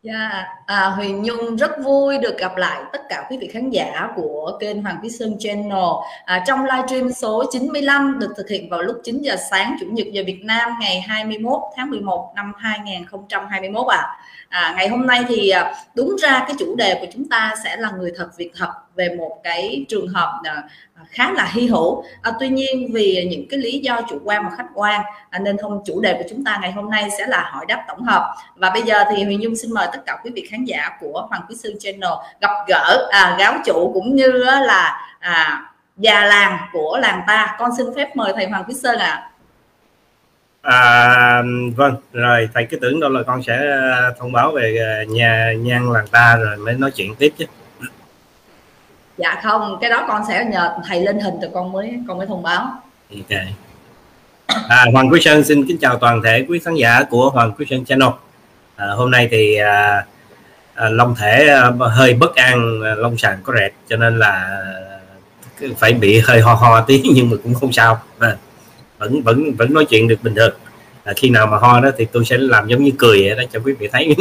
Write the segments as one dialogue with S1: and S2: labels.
S1: Dạ, Huyền Nhung rất vui được gặp lại tất cả quý vị khán giả của kênh Hoàng Quý Sơn Channel. Trong livestream số 95 được thực hiện vào lúc 9 giờ sáng Chủ nhật giờ Việt Nam ngày 21 tháng 11 năm 2021 ngày hôm nay thì đúng ra cái chủ đề của chúng ta sẽ là người thật việc thật về một cái trường hợp khá là hy hữu. Tuy nhiên vì những cái lý do chủ quan và khách quan nên chủ đề của chúng ta ngày hôm nay sẽ là hỏi đáp tổng hợp. Và bây giờ thì Huyền Nhung xin mời tất cả quý vị khán giả của Hoàng Quý Sơn Channel gặp gỡ giáo chủ cũng như là già làng của làng ta. Con xin phép mời thầy Hoàng Quý Sơn ạ.
S2: Vâng, rồi thầy cứ tưởng đâu là con sẽ thông báo về nhang làng ta rồi mới nói chuyện tiếp chứ.
S1: Dạ không, cái đó con sẽ nhờ thầy lên hình rồi con mới thông báo.
S2: Ok. Hoàng Quý Sơn xin kính chào toàn thể quý khán giả của Hoàng Quý Sơn Channel. Hôm nay thì long thể hơi bất an, long sàn có rẹt cho nên là phải bị hơi ho tí, nhưng mà cũng không sao, vẫn nói chuyện được bình thường. Khi nào mà ho đó thì tôi sẽ làm giống như cười vậy đó cho quý vị thấy.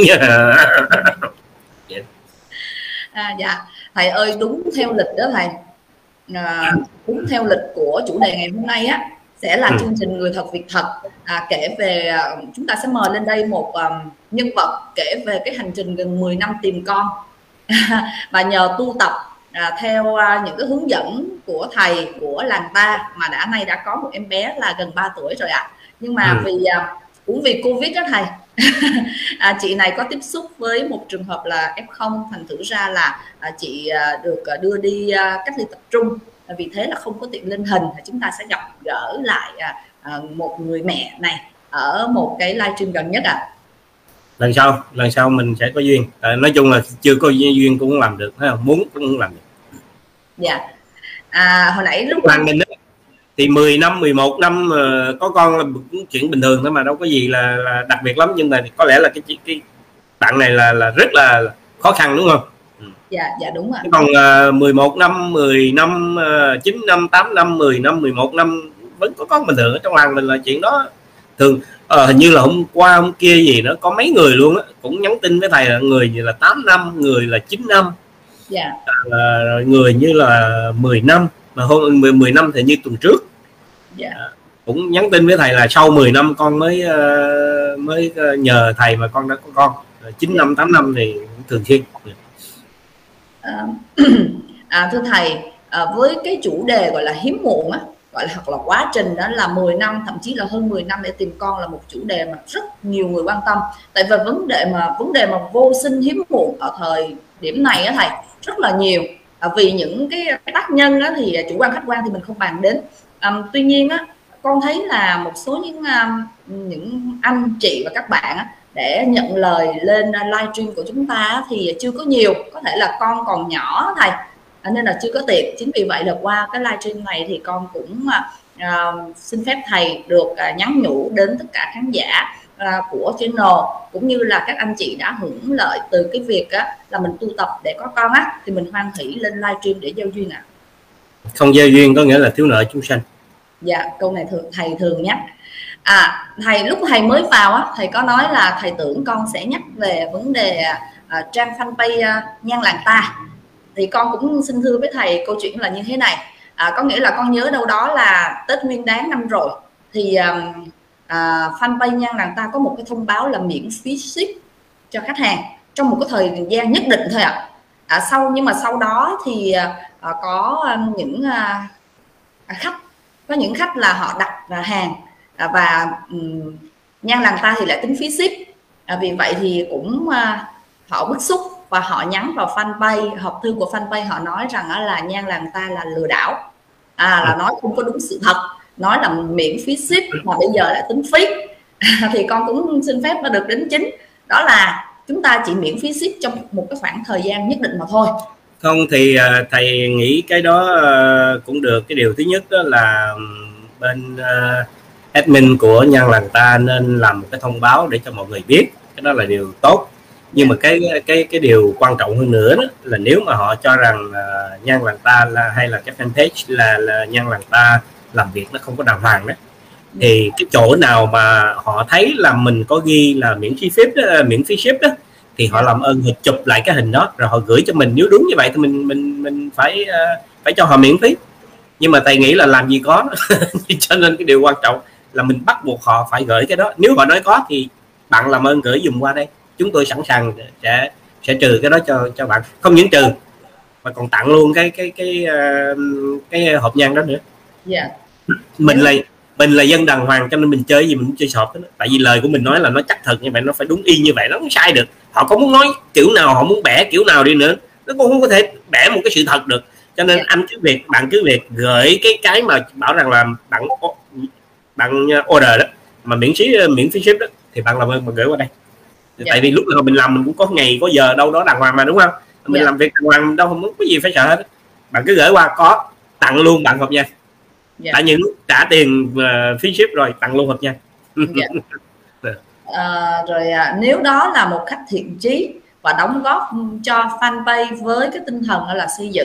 S1: Dạ thầy ơi, đúng theo lịch đó thầy, đúng theo lịch của chủ đề ngày hôm nay sẽ là chương trình người thật việc thật, kể về chúng ta sẽ mời lên đây một nhân vật kể về cái hành trình gần 10 năm tìm con và nhờ tu tập theo những cái hướng dẫn của thầy của làng ta mà nay đã có một em bé là gần 3 tuổi rồi ạ. Nhưng mà cũng vì Covid đó thầy, chị này có tiếp xúc với một trường hợp là F0, thành thử ra là chị được đưa đi cách ly tập trung. Vì thế là không có tiện lên hình, chúng ta sẽ gặp gỡ lại một người mẹ này ở một cái livestream gần nhất
S2: lần sau mình sẽ có duyên. Nói chung là chưa có duyên cũng làm được, muốn cũng làm được.
S1: Dạ. Hồi nãy lúc
S2: mình thì 10 năm 11 năm có con là chuyện bình thường thôi mà, đâu có gì là đặc biệt lắm. Nhưng mà có lẽ là cái bạn này là rất là khó khăn, đúng không?
S1: Dạ đúng ạ.
S2: Còn 11 năm, 10 năm, 9 năm, 8 năm, 10 năm, 11 năm vẫn có con bình thường. Ở trong làng mình là chuyện đó thường. Hình như là hôm qua hôm kia gì đó có mấy người luôn á cũng nhắn tin với thầy là người là 8 năm, người là 9 năm, người như là 10 năm, mà hôm 10 năm thì như tuần trước cũng nhắn tin với thầy là sau 10 năm con mới nhờ thầy mà con đã có con. 9 năm 8 năm thì thường xuyên.
S1: Thưa thầy, với cái chủ đề gọi là hiếm muộn gọi là hoặc là quá trình đó là 10 năm thậm chí là hơn 10 năm để tìm con là một chủ đề mà rất nhiều người quan tâm. Tại vì vấn đề mà vô sinh hiếm muộn ở thời điểm này thầy rất là nhiều. Vì những cái tác nhân thì chủ quan khách quan thì mình không bàn đến. Tuy nhiên con thấy là một số những anh chị và các bạn để nhận lời lên livestream của chúng ta thì chưa có nhiều, có thể là con còn nhỏ thầy nên là chưa có tiện. Chính vì vậy là qua cái livestream này thì con cũng xin phép thầy được nhắn nhủ đến tất cả khán giả của channel cũng như là các anh chị đã hưởng lợi từ cái việc là mình tu tập để có con thì mình hoan hỷ lên livestream để giao duyên
S2: Không giao duyên có nghĩa là thiếu nợ chúng sanh.
S1: Dạ, câu này thầy thường nhắc. Thầy lúc thầy mới vào thầy có nói là thầy tưởng con sẽ nhắc về vấn đề trang fanpage nhang làng ta. Thì con cũng xin thưa với thầy câu chuyện là như thế này. Có nghĩa là con nhớ đâu đó là Tết Nguyên Đán năm rồi thì fanpage nhang làng ta có một cái thông báo là miễn phí ship cho khách hàng trong một cái thời gian nhất định thôi ạ. Nhưng mà sau đó thì có những khách là họ đặt hàng và nhang làng ta thì lại tính phí ship. Vì vậy thì cũng họ bức xúc và họ nhắn vào fanpage, hộp thư của fanpage, họ nói rằng là nhang làng ta là lừa đảo, là nói không có đúng sự thật, nói là miễn phí ship mà bây giờ lại tính phí. Thì con cũng xin phép được đính chính đó là chúng ta chỉ miễn phí ship trong một cái khoảng thời gian nhất định mà thôi.
S2: Không thì thầy nghĩ cái đó cũng được. Cái điều thứ nhất đó là bên admin của nhang làng ta nên làm một cái thông báo để cho mọi người biết, cái đó là điều tốt. Nhưng mà cái điều quan trọng hơn nữa đó là nếu mà họ cho rằng nhang làng ta hay là cái fanpage là nhang làng ta làm việc nó không có đàng hoàng đó, thì cái chỗ nào mà họ thấy là mình có ghi là miễn phí ship đó, thì họ làm ơn họ chụp lại cái hình đó rồi họ gửi cho mình. Nếu đúng như vậy thì mình phải cho họ miễn phí, nhưng mà thầy nghĩ là làm gì có cho nên cái điều quan trọng là mình bắt buộc họ phải gửi cái đó. Nếu họ nói có thì bạn làm ơn gửi dùm qua đây, chúng tôi sẵn sàng sẽ trừ cái đó cho bạn, không những trừ mà còn tặng luôn cái hộp nhang đó nữa.
S1: Yeah.
S2: Mình là dân đàng hoàng cho nên mình chơi gì mình cũng chơi sọt đó. Tại vì lời của mình nói là nó chắc thật như vậy, nó phải đúng y như vậy, nó không sai được. Họ có muốn nói kiểu nào, họ muốn bẻ kiểu nào đi nữa, nó cũng không có thể bẻ một cái sự thật được. Cho nên bạn cứ việc gửi cái mà bảo rằng là bạn order đó mà miễn phí ship đó, thì bạn làm ơn mà gửi qua đây. Tại vì lúc nào mình làm mình cũng có ngày có giờ đâu đó đàng hoàng mà, đúng không? Mình làm việc đàng hoàng đâu không có gì phải sợ hết. Bạn cứ gửi qua, có tặng luôn bạn hộp nha. Tại những trả tiền phí ship rồi tặng luôn hộp nha.
S1: Rồi nếu đó là một khách thiện chí và đóng góp cho fanpage với cái tinh thần là xây dựng.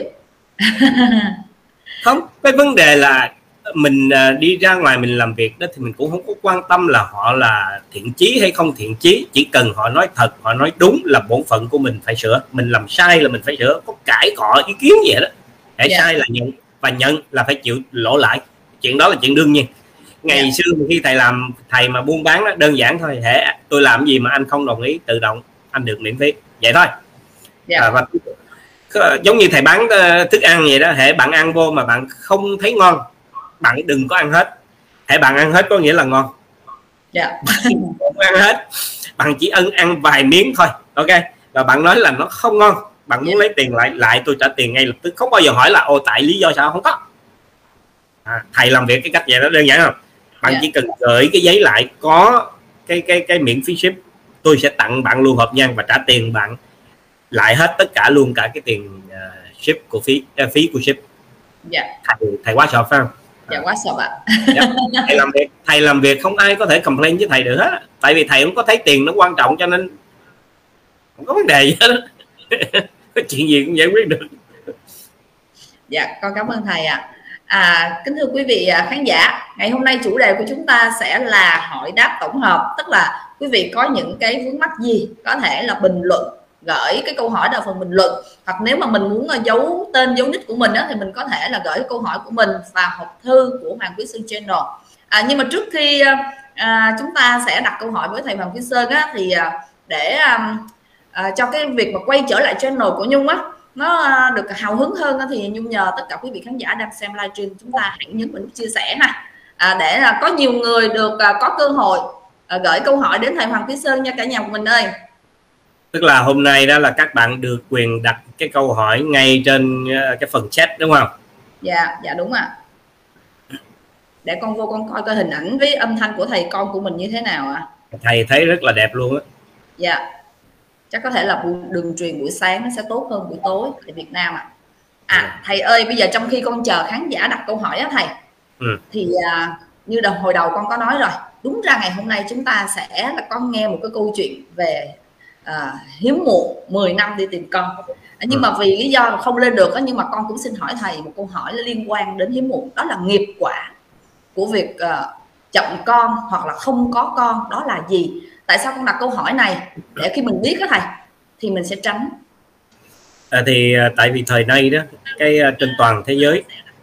S2: Không, cái vấn đề là mình đi ra ngoài mình làm việc đó thì mình cũng không có quan tâm là họ là thiện chí hay không thiện chí, chỉ cần họ nói thật, họ nói đúng là bổn phận của mình phải sửa. Mình làm sai là mình phải sửa, có cãi cọ ý kiến gì đó. Hãy sai là nhận, và nhận là phải chịu lỗ lãi. Chuyện đó là chuyện đương nhiên. Ngày xưa khi thầy mà buôn bán đó, đơn giản thôi, hễ tôi làm gì mà anh không đồng ý, tự động anh được miễn phí, vậy thôi. Và giống như thầy bán thức ăn vậy đó, hễ bạn ăn vô mà bạn không thấy ngon, bạn đừng có ăn hết. Hễ bạn ăn hết có nghĩa là ngon. Không ăn hết, bạn chỉ ăn vài miếng thôi, ok. Và bạn nói là nó không ngon, bạn muốn lấy tiền lại tôi trả tiền ngay lập tức, không bao giờ hỏi là ô tại lý do sao, không có. Thầy làm việc cái cách vậy đó, đơn giản không? Bạn chỉ cần gửi cái giấy lại có cái miễn phí ship, tôi sẽ tặng bạn luôn hộp nhang và trả tiền bạn lại hết tất cả luôn, cả cái tiền ship của phí của ship. Thầy quá sợ phải không?
S1: Dạ quá sợ ạ.
S2: Thầy làm việc không ai có thể complain với thầy được hết, tại vì thầy không có thấy tiền nó quan trọng, cho nên không có vấn đề gì hết. Có chuyện gì cũng giải quyết được.
S1: Dạ, con cảm ơn thầy ạ. Kính thưa quý vị khán giả, ngày hôm nay chủ đề của chúng ta sẽ là hỏi đáp tổng hợp, tức là quý vị có những cái vướng mắc gì có thể là bình luận, gửi cái câu hỏi vào phần bình luận, hoặc nếu mà mình muốn giấu tên giấu nick của mình đó, thì mình có thể là gửi câu hỏi của mình vào hộp thư của Hoàng Quý Sơn Channel. Nhưng mà trước khi chúng ta sẽ đặt câu hỏi với thầy Hoàng Quý Sơn á, thì để cho cái việc mà quay trở lại channel của Nhung á nó được hào hứng hơn, thì Nhung nhờ tất cả quý vị khán giả đang xem livestream chúng ta hãy nhấn vào nút chia sẻ để có nhiều người được có cơ hội gửi câu hỏi đến thầy Hoàng Quý Sơn nha cả nhà của mình ơi.
S2: Tức là hôm nay đó là các bạn được quyền đặt cái câu hỏi ngay trên cái phần chat đúng không?
S1: Dạ đúng ạ. Để con vô con coi hình ảnh với âm thanh của thầy con của mình như thế nào ạ.
S2: Thầy thấy rất là đẹp luôn á.
S1: Dạ. Chắc có thể là đường truyền buổi sáng nó sẽ tốt hơn buổi tối tại Việt Nam ạ. Thầy ơi, bây giờ trong khi con chờ khán giả đặt câu hỏi á thầy, thì như hồi đầu con có nói rồi, đúng ra ngày hôm nay chúng ta sẽ là con nghe một cái câu chuyện về hiếm muộn 10 năm đi tìm con. Nhưng mà vì lý do không lên được, nhưng mà con cũng xin hỏi thầy một câu hỏi liên quan đến hiếm muộn, đó là nghiệp quả của việc chậm con hoặc là không có con đó là gì? Tại sao con đặt câu hỏi này? Để khi mình biết đó thầy thì mình sẽ tránh.
S2: Thì tại vì thời nay đó, cái trên toàn thế giới,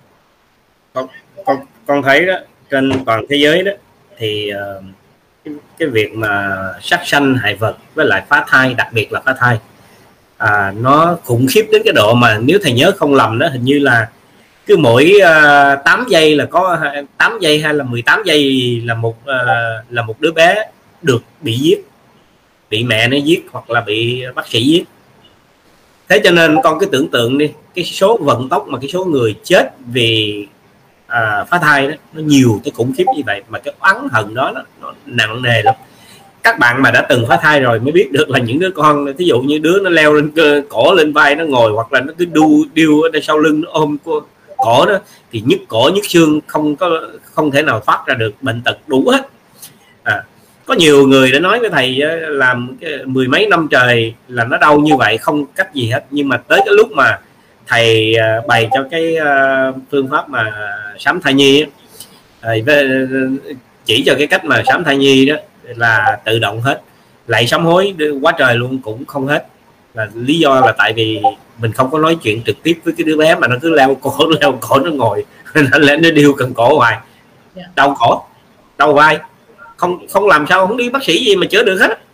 S2: con thấy đó, trên toàn thế giới đó thì cái việc mà sát sanh hại vật với lại phá thai, đặc biệt là phá thai, nó khủng khiếp đến cái độ mà nếu thầy nhớ không lầm đó, hình như là cứ mỗi 8 giây là có 8 giây hay là 18 giây là một đứa bé được bị giết, bị mẹ nó giết hoặc là bị bác sĩ giết. Thế cho nên con cứ tưởng tượng đi, cái số vận tốc mà cái số người chết vì phá thai đó nó nhiều tới khủng khiếp như vậy, mà cái oán hận đó nó nặng nề lắm. Các bạn mà đã từng phá thai rồi mới biết được là những đứa con, ví dụ như đứa nó leo lên cổ lên vai nó ngồi, hoặc là nó cứ điêu ở đây sau lưng nó ôm cổ đó, thì nhức cổ nhức xương, không thể nào thoát ra được, bệnh tật đủ hết. Có nhiều người đã nói với thầy làm mười mấy năm trời là nó đau như vậy không cách gì hết, nhưng mà tới cái lúc mà thầy bày cho cái phương pháp mà sắm thai nhi, chỉ cho cái cách mà sắm thai nhi đó là tự động hết. lạy sám hối quá trời luôn cũng không hết. Là lý do là tại vì mình không có nói chuyện trực tiếp với cái đứa bé mà nó cứ leo cổ nó ngồi nó điêu cần cổ hoài, đau cổ đau vai, không làm sao không đi bác sĩ gì mà chữa được hết.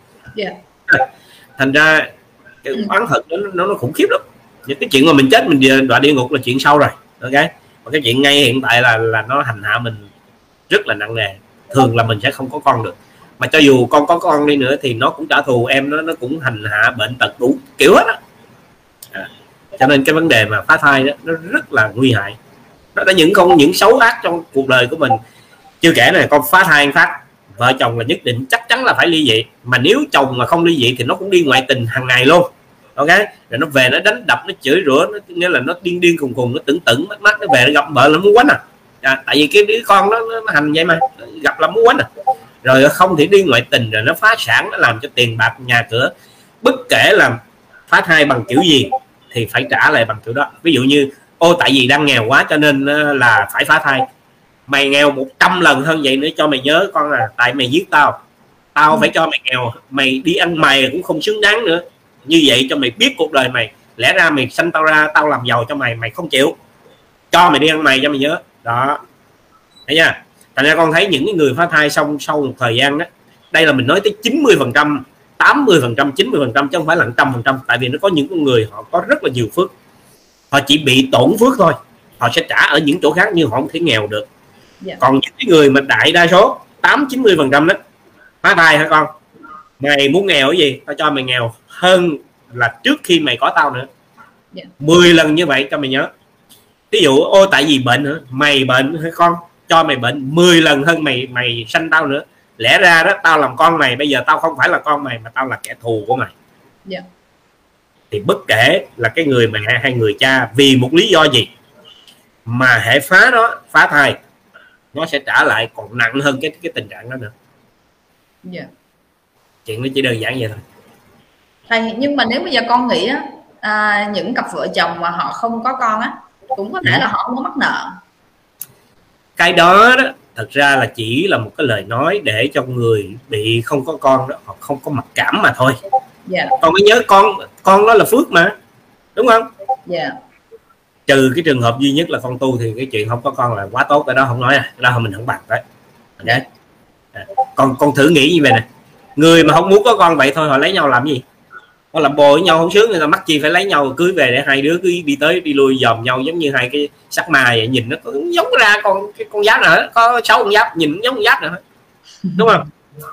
S2: Thành ra cái oán hận nó khủng khiếp lắm. Những cái chuyện mà mình chết mình đọa địa ngục là chuyện sau rồi, ok. Và cái chuyện ngay hiện tại là nó hành hạ mình rất là nặng nề. Thường là mình sẽ không có con được, mà cho dù con có con đi nữa thì nó cũng trả thù em, nó cũng hành hạ bệnh tật đủ kiểu hết á. Cho nên cái vấn đề mà phá thai đó nó rất là nguy hại. Nó đã những xấu ác trong cuộc đời của mình. Chưa kể này, con phá thai phát, vợ chồng là nhất định chắc chắn là phải ly dị. Mà nếu chồng mà không ly dị thì nó cũng đi ngoại tình hàng ngày luôn, ok. Rồi nó về nó đánh đập, nó chửi rủa, nghĩa là nó điên khùng, nó tưởng mắt nó về nó gặp vợ là muốn quánh tại vì cái đứa con nó hành vậy mà gặp là muốn quánh rồi không thì đi ngoại tình, rồi nó phá sản, nó làm cho tiền bạc nhà cửa. Bất kể là phá thai bằng kiểu gì thì phải trả lại bằng kiểu đó. Ví dụ như tại vì đang nghèo quá cho nên là phải phá thai. Mày nghèo 100 lần hơn vậy nữa cho mày nhớ con tại mày giết tao phải cho mày nghèo, mày đi ăn mày cũng không xứng đáng nữa. Như vậy cho mày biết cuộc đời mày, lẽ ra mày sanh tao ra tao làm giàu cho mày, mày không chịu, cho mày đi ăn mày cho mày nhớ đó, thấy nha. Thành ra con thấy những người phá thai sau một thời gian đó, đây là mình nói tới 90%, 80%, 90% chứ không phải là 100%. Tại vì nó có những con người họ có rất là nhiều phước, họ chỉ bị tổn phước thôi, họ sẽ trả ở những chỗ khác nhưng họ không thể nghèo được. Còn những cái người mà đại đa số 80-90% đó phá thai hả con, mày muốn nghèo cái gì tao cho mày nghèo hơn là trước khi mày có tao nữa, 10 lần như vậy cho mày nhớ. Ví dụ tại vì bệnh hả, mày bệnh hay con, cho mày bệnh 10 lần hơn mày sanh tao nữa. Lẽ ra đó tao làm con mày, bây giờ tao không phải là con mày mà tao là kẻ thù của mày. Thì bất kể là cái người mẹ hay người cha vì một lý do gì mà hệ phá thai, nó sẽ trả lại còn nặng hơn cái tình trạng đó nữa. Chuyện nó chỉ đơn giản vậy thôi
S1: thầy. Nhưng mà nếu bây giờ con nghĩ những cặp vợ chồng mà họ không có con á, cũng có thể là họ không có mắc nợ. Cái
S2: đó thật ra là chỉ là một cái lời nói để cho người bị không có con đó họ không có mặc cảm mà thôi. Con mới nhớ con đó là phước mà, đúng không? Trừ cái trường hợp duy nhất là con tu thì cái chuyện không có con là quá tốt, cái đó không nói, cái đó mình không bàn tới. Okay. Con thử nghĩ như vậy nè, người mà không muốn có con vậy thôi họ lấy nhau làm gì? Họ làm bồ với nhau không sướng, người ta mắc chi phải lấy nhau cưới về để hai đứa cứ đi tới đi lui dòm nhau giống như hai cái sắc ma vậy, nhìn nó giống ra con giáp nữa, có 6 con giáp nhìn giống con giáp nữa, đúng không?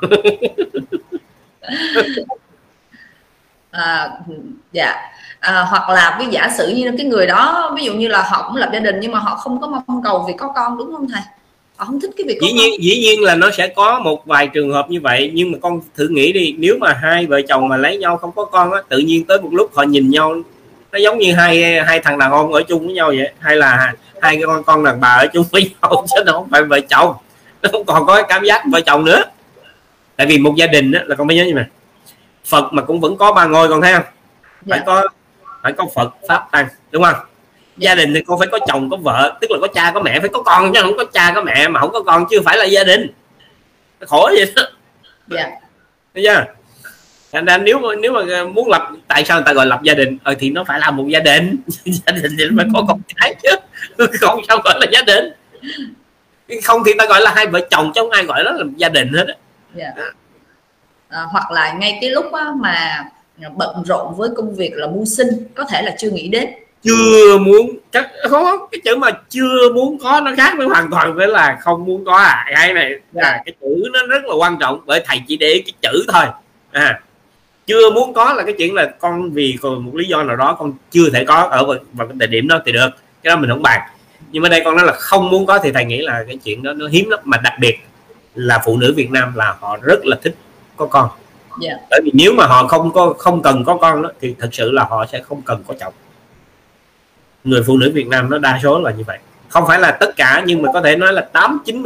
S1: Hoặc là cái giả sử như cái người đó ví dụ như là họ cũng lập gia đình nhưng mà họ không có mong cầu việc có con, đúng không thầy? Họ không thích cái việc
S2: dĩ nhiên là nó sẽ có một vài trường hợp như vậy, nhưng mà con thử nghĩ đi, nếu mà hai vợ chồng mà lấy nhau không có con á, tự nhiên tới một lúc họ nhìn nhau nó giống như hai thằng đàn ông ở chung với nhau vậy, hay là hai cái con đàn bà ở chung với nhau, chứ nó không phải vợ chồng, nó không còn có cái cảm giác vợ chồng nữa. Tại vì một gia đình á, là con phải nhớ như này, Phật mà cũng vẫn có 3 ngôi, con thấy không? Phải có Phật Pháp Tăng, đúng không? Gia đình thì con phải có chồng có vợ, tức là có cha có mẹ, phải có con, chứ không có cha có mẹ mà không có con chưa phải là gia đình. Nó khổ vậy đó. Thấy chưa? Thành ra nếu mà muốn lập, tại sao người ta gọi lập gia đình? Thì nó phải là một gia đình. Gia đình thì phải có con cái chứ, không sao gọi là gia đình. Không thì ta gọi là hai vợ chồng chứ không ai gọi đó là gia đình hết á.
S1: Hoặc là ngay cái lúc mà bận rộn với công việc là mưu sinh, có thể là chưa nghĩ đến,
S2: chưa muốn, cái chữ mà chưa muốn có nó khác với hoàn toàn với là không muốn có. Cái này cái chữ nó rất là quan trọng, bởi thầy chỉ để cái chữ thôi. Chưa muốn có là cái chuyện là con vì một lý do nào đó con chưa thể có ở vào cái thời điểm đó thì được, cái đó mình không bàn. Nhưng mà đây con nói là không muốn có thì thầy nghĩ là cái chuyện đó nó hiếm lắm, mà đặc biệt là phụ nữ Việt Nam là họ rất là thích có con. Bởi vì nếu mà họ không cần có con đó, thì thật sự là họ sẽ không cần có chồng. Người phụ nữ Việt Nam nó đa số là như vậy, không phải là tất cả nhưng mà có thể nói là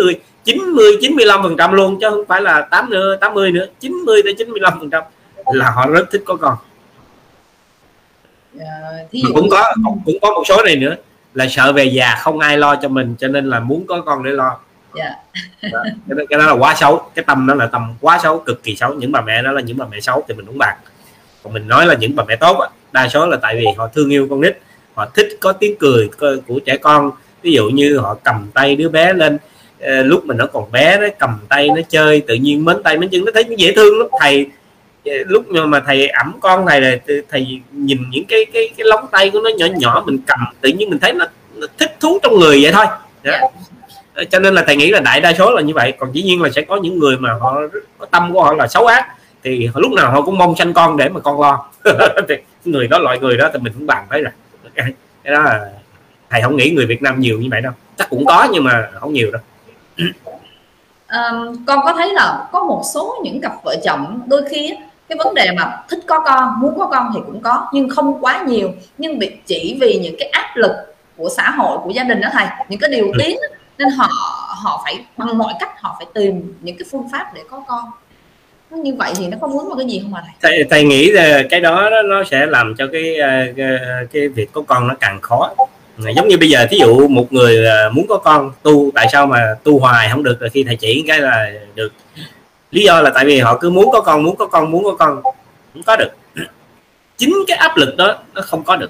S2: 95% luôn, chứ không phải là 80 nữa, 90-95% là họ rất thích có con. Cũng có một số này nữa là sợ về già không ai lo cho mình, cho nên là muốn có con để lo.
S1: Dạ.
S2: Đó. Cái đó là quá xấu, cái tâm đó là tâm quá xấu, cực kỳ xấu. Những bà mẹ đó là những bà mẹ xấu thì mình không bàn. Còn mình nói là những bà mẹ tốt á, đa số là tại vì họ thương yêu con nít, họ thích có tiếng cười của trẻ con. Ví dụ như họ cầm tay đứa bé lên, lúc mà nó còn bé, nó cầm tay nó chơi, tự nhiên mến tay mến chân, nó thấy nó dễ thương lắm. Thầy lúc mà thầy ẵm con thầy là thầy nhìn những cái lóng tay của nó nhỏ nhỏ, mình cầm tự nhiên mình thấy nó thích thú trong người vậy thôi. Đó. Cho nên là thầy nghĩ là đại đa số là như vậy. Còn dĩ nhiên là sẽ có những người mà họ có tâm của họ là xấu ác, thì lúc nào họ cũng mong sanh con để mà con lo. Thì người đó, loại người đó thì mình cũng bàn thấy rồi. Cái đó là thầy không nghĩ người Việt Nam nhiều như vậy đâu, chắc cũng có nhưng mà không nhiều đâu.
S1: Con có thấy là có một số những cặp vợ chồng đôi khi cái vấn đề mà thích có con, muốn có con thì cũng có, nhưng không quá nhiều, nhưng chỉ vì những cái áp lực của xã hội, của gia đình đó thầy, những cái điều tiếng nên họ phải bằng mọi cách họ phải tìm những cái phương pháp để có con. Như vậy thì nó có vướng vào cái gì không ạ thầy?
S2: Thầy nghĩ là cái đó nó sẽ làm cho cái việc có con nó càng khó. Giống như bây giờ thí dụ một người muốn có con tu, tại sao mà tu hoài không được, là khi thầy chỉ cái là được. Lý do là tại vì họ cứ muốn có con không có được. Chính cái áp lực đó nó không có được.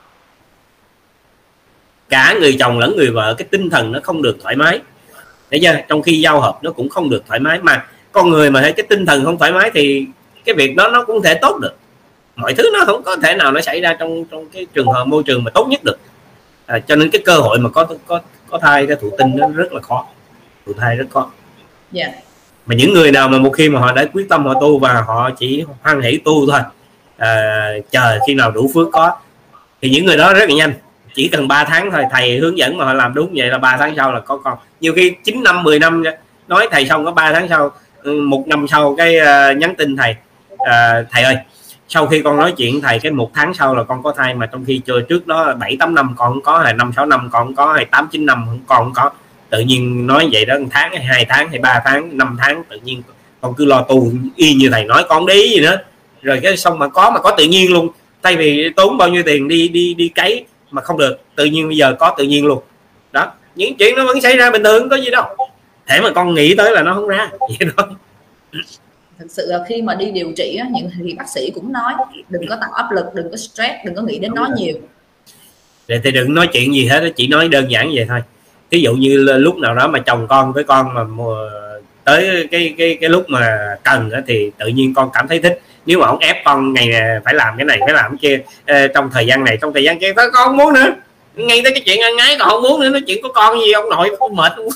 S2: Cả người chồng lẫn người vợ, cái tinh thần nó không được thoải mái, để chưa? Trong khi giao hợp nó cũng không được thoải mái. Mà con người mà thấy cái tinh thần không thoải mái thì cái việc đó nó cũng không thể tốt được. Mọi thứ nó không có thể nào nó xảy ra trong cái trường hợp môi trường mà tốt nhất được. Cho nên cái cơ hội mà có thai, cái thụ tinh nó rất là khó, thụ thai rất khó.
S1: Yeah.
S2: Mà những người nào mà một khi mà họ đã quyết tâm họ tu và họ chỉ hoan hỷ tu thôi, chờ khi nào đủ phước có, thì những người đó rất là nhanh, chỉ cần 3 tháng thôi, thầy hướng dẫn mà họ làm đúng vậy là 3 tháng sau là có con. Nhiều khi 9 năm 10 năm nói thầy xong có 3 tháng sau, 1 năm sau cái nhắn tin thầy, thầy ơi, sau khi con nói chuyện thầy cái 1 tháng sau là con có thai, mà trong khi trước đó 7-8 năm con không có, hay 5-6 năm con không có, hay 8-9 năm con không có. Tự nhiên nói vậy đó, 1 tháng hay 2 tháng hay 3 tháng 5 tháng, tự nhiên con cứ lo tu y như thầy nói, con đi gì nữa. Rồi cái xong mà có tự nhiên luôn, thay vì tốn bao nhiêu tiền đi cấy mà không được, tự nhiên bây giờ có tự nhiên luôn. Đó, những chuyện nó vẫn xảy ra bình thường, có gì đâu. Thế mà con nghĩ tới là nó không ra vậy thôi.
S1: Thực sự là khi mà đi điều trị những thì bác sĩ cũng nói đừng có tạo áp lực, đừng có stress, đừng có nghĩ đến nó nhiều.
S2: Để thì đừng nói chuyện gì hết, chỉ nói đơn giản vậy thôi. Ví dụ như lúc nào đó mà chồng con với con mà tới cái lúc mà cần thì tự nhiên con cảm thấy thích. Nếu mà ông ép con ngày phải làm cái này phải làm cái kia, trong thời gian này trong thời gian kia con không muốn nữa, ngay tới cái chuyện ăn ái còn không muốn nữa, nói chuyện có con gì ông nội cũng mệt luôn.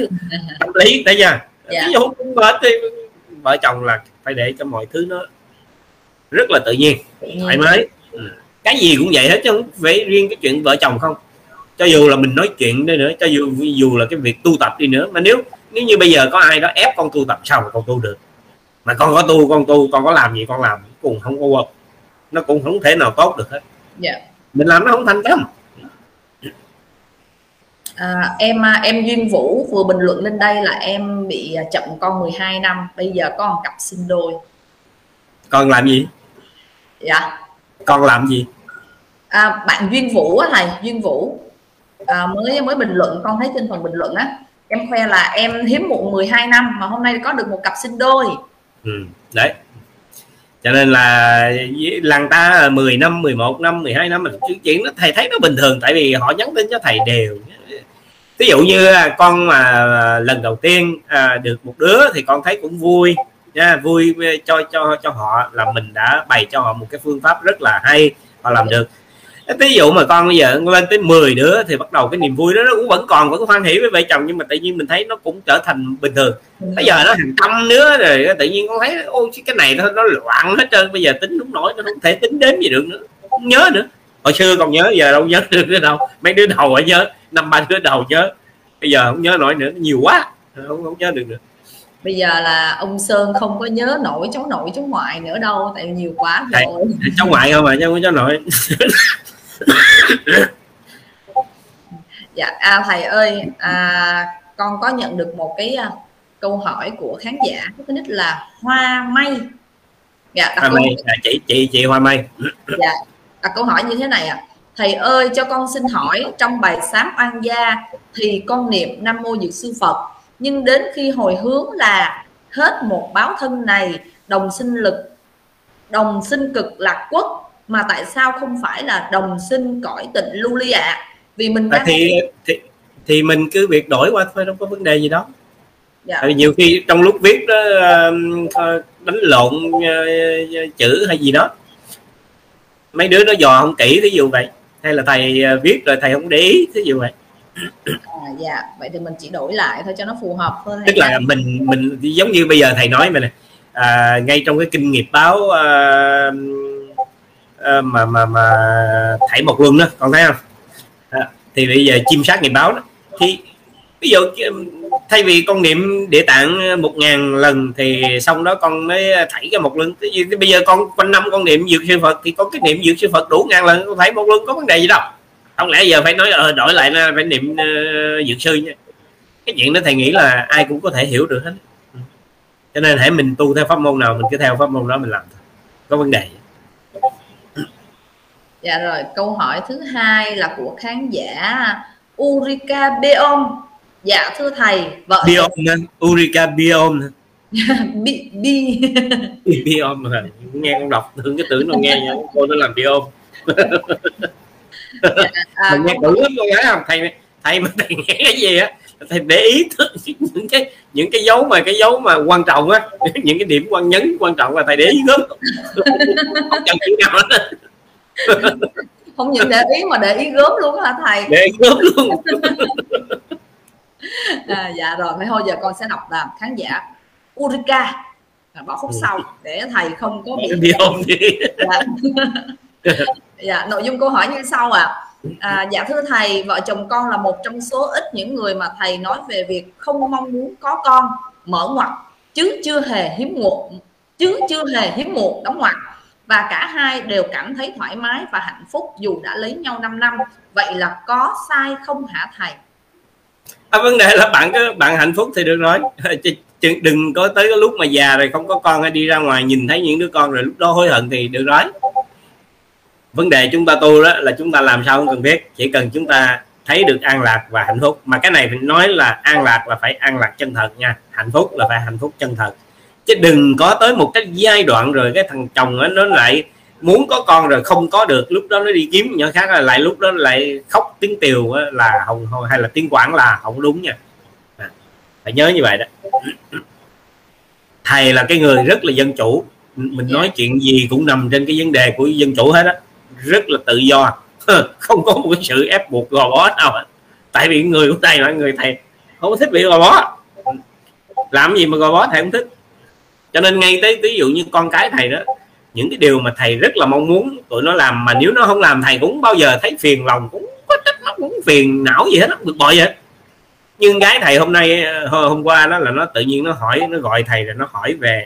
S2: Lý thấy chưa? Ví dụ cũng mệt thì vợ chồng là phải để cho mọi thứ nó rất là tự nhiên, thoải mái. Cái gì cũng vậy hết chứ không phải riêng cái chuyện vợ chồng không. Cho dù là mình nói chuyện đi nữa, cho dù là cái việc tu tập đi nữa, mà nếu như bây giờ có ai đó ép con tu tập, sao mà con tu được? Mà con có tu, con có làm gì con làm cũng không có work, nó cũng không thể nào tốt được hết. Mình làm nó không thành công.
S1: Em Duyên Vũ vừa bình luận lên đây là em bị chậm con 12 năm, bây giờ có một cặp sinh đôi.
S2: Con làm gì?
S1: Dạ.
S2: Con làm gì?
S1: Bạn Duyên Vũ á thầy, Duyên Vũ mới bình luận, con thấy trên phần bình luận á, em khoe là em hiếm muộn 12 năm mà hôm nay có được một cặp sinh đôi.
S2: Đấy. Cho nên là lần ta 10 năm, 11 năm, 12 năm, chuyện đó thầy thấy nó bình thường, tại vì họ nhắn tin cho thầy đều. Ví dụ như con mà lần đầu tiên được một đứa thì con thấy cũng vui nha, vui cho họ, là mình đã bày cho họ một cái phương pháp rất là hay, họ làm được. Ví dụ mà con bây giờ lên tới 10 đứa thì bắt đầu cái niềm vui đó nó cũng vẫn hoan hỉ với vợ chồng, nhưng mà tự nhiên mình thấy nó cũng trở thành bình thường. Bây giờ nó hàng trăm đứa rồi, tự nhiên con thấy ôi cái này nó loạn hết trơn, bây giờ tính đúng nổi, nó không thể tính đếm gì được nữa, không nhớ nữa. Hồi xưa còn nhớ, giờ đâu nhớ được nữa đâu. Mấy đứa đầu phải nhớ, 5-3 đứa đầu nhớ, bây giờ không nhớ nổi nữa, nhiều quá không nhớ được nữa.
S1: Bây giờ là ông Sơn không có nhớ nổi cháu nội cháu ngoại nữa đâu, tại vì nhiều quá rồi.
S2: Cháu ngoại không mà chứ không cháu nội.
S1: Dạ thầy ơi, con có nhận được một cái câu hỏi của khán giả, cái nick là Hoa Mây. Dạ,
S2: Hoa Mây, chị Hoa Mây.
S1: Dạ, đặt câu hỏi như thế này ạ. Thầy ơi cho con xin hỏi, trong bài sám oan gia thì con niệm Nam Mô Dược Sư Phật nhưng đến khi hồi hướng là hết một báo thân này, đồng sinh cực lạc quốc, mà tại sao không phải là đồng sinh cõi tịnh lưu ly ạ? Vì mình đang
S2: thì mình cứ việc đổi qua thôi, không có vấn đề gì đó.
S1: Dạ.
S2: Nhiều khi trong lúc viết đó đánh lộn chữ hay gì đó, mấy đứa nó dò không kỹ, thí dụ vậy, hay là thầy viết rồi thầy không để ý, thí dụ vậy.
S1: Dạ, vậy thì mình chỉ đổi lại thôi cho nó phù hợp thôi.
S2: Tức là mình giống như bây giờ thầy nói mình ngay trong cái kinh nghiệp báo mà Thảy Mộc Luân đó, con thấy không? Thì bây giờ chim sát nghiệp báo đó, thì ví dụ thay vì con niệm Địa Tạng 1000 lần thì xong đó con mới thảy cái Mộc Luân. Bây giờ con quanh năm con niệm Dược Sư Phật thì con cái niệm Dược Sư Phật đủ 1000 lần, con thảy Mộc Luân có vấn đề gì đâu. Không lẽ giờ phải nói đổi lại là phải niệm Dược Sư nha. Cái chuyện đó thầy nghĩ là ai cũng có thể hiểu được hết. Cho nên hãy mình tu theo pháp môn nào mình cứ theo pháp môn đó mình làm thôi, có vấn đề.
S1: Dạ rồi, câu hỏi thứ hai là của khán giả Urika Beom. Dạ thưa thầy, vợ
S2: Biom nè, Urika Biom Biom mà nghe con đọc thương cái tưởng nó nghe cô nó làm Biom. Mình nghe đủ lắm con gái không thầy mà thầy nghe cái gì á thầy để ý những cái dấu mà quan trọng á, những cái điểm nhấn quan trọng là thầy để ý gớm. Không cần chữ nào hết.
S1: Không những để ý mà để ý gớm luôn hả thầy?
S2: Để ý gớm luôn.
S1: Dạ rồi, mấy hồi giờ con sẽ đọc là khán giả Urika, bỏ khúc sau để thầy không có bị dạ, nội dung câu hỏi như sau ạ. Dạ thưa thầy, vợ chồng con là một trong số ít những người mà thầy nói về việc không mong muốn có con, mở ngoặc, chứ chưa hề hiếm muộn đóng ngoặc, và cả hai đều cảm thấy thoải mái và hạnh phúc dù đã lấy nhau 5 năm. Vậy là có sai không hả thầy?
S2: Vấn đề là bạn hạnh phúc thì được rồi, đừng có tới cái lúc mà già rồi không có con hay đi ra ngoài nhìn thấy những đứa con rồi lúc đó hối hận thì được rồi. Vấn đề chúng ta tu đó là chúng ta làm sao không cần biết, chỉ cần chúng ta thấy được an lạc và hạnh phúc. Mà cái này mình nói là an lạc là phải an lạc chân thật nha, hạnh phúc là phải hạnh phúc chân thật, chứ đừng có tới một cái giai đoạn rồi cái thằng chồng nó lại muốn có con rồi không có được, lúc đó nó đi kiếm nhỏ khác là lại lúc đó lại khóc tiếng tiều là không, hay là tiếng quảng là không đúng nha. Phải nhớ như vậy đó. Thầy là cái người rất là dân chủ, mình nói chuyện gì cũng nằm trên cái vấn đề của dân chủ hết á, rất là tự do, không có một cái sự ép buộc gò bó nào hết. Tại vì người của thầy là người thầy không có thích bị gò bó, làm gì mà gò bó thầy không thích. Cho nên ngay tới ví dụ như con cái thầy đó, những cái điều mà thầy rất là mong muốn tụi nó làm, mà nếu nó không làm thầy cũng bao giờ thấy phiền lòng, cũng có trách nó, cũng phiền não gì hết, nó bực bội vậy. Nhưng gái thầy hôm qua đó là nó tự nhiên nó hỏi, nó gọi thầy rồi nó hỏi về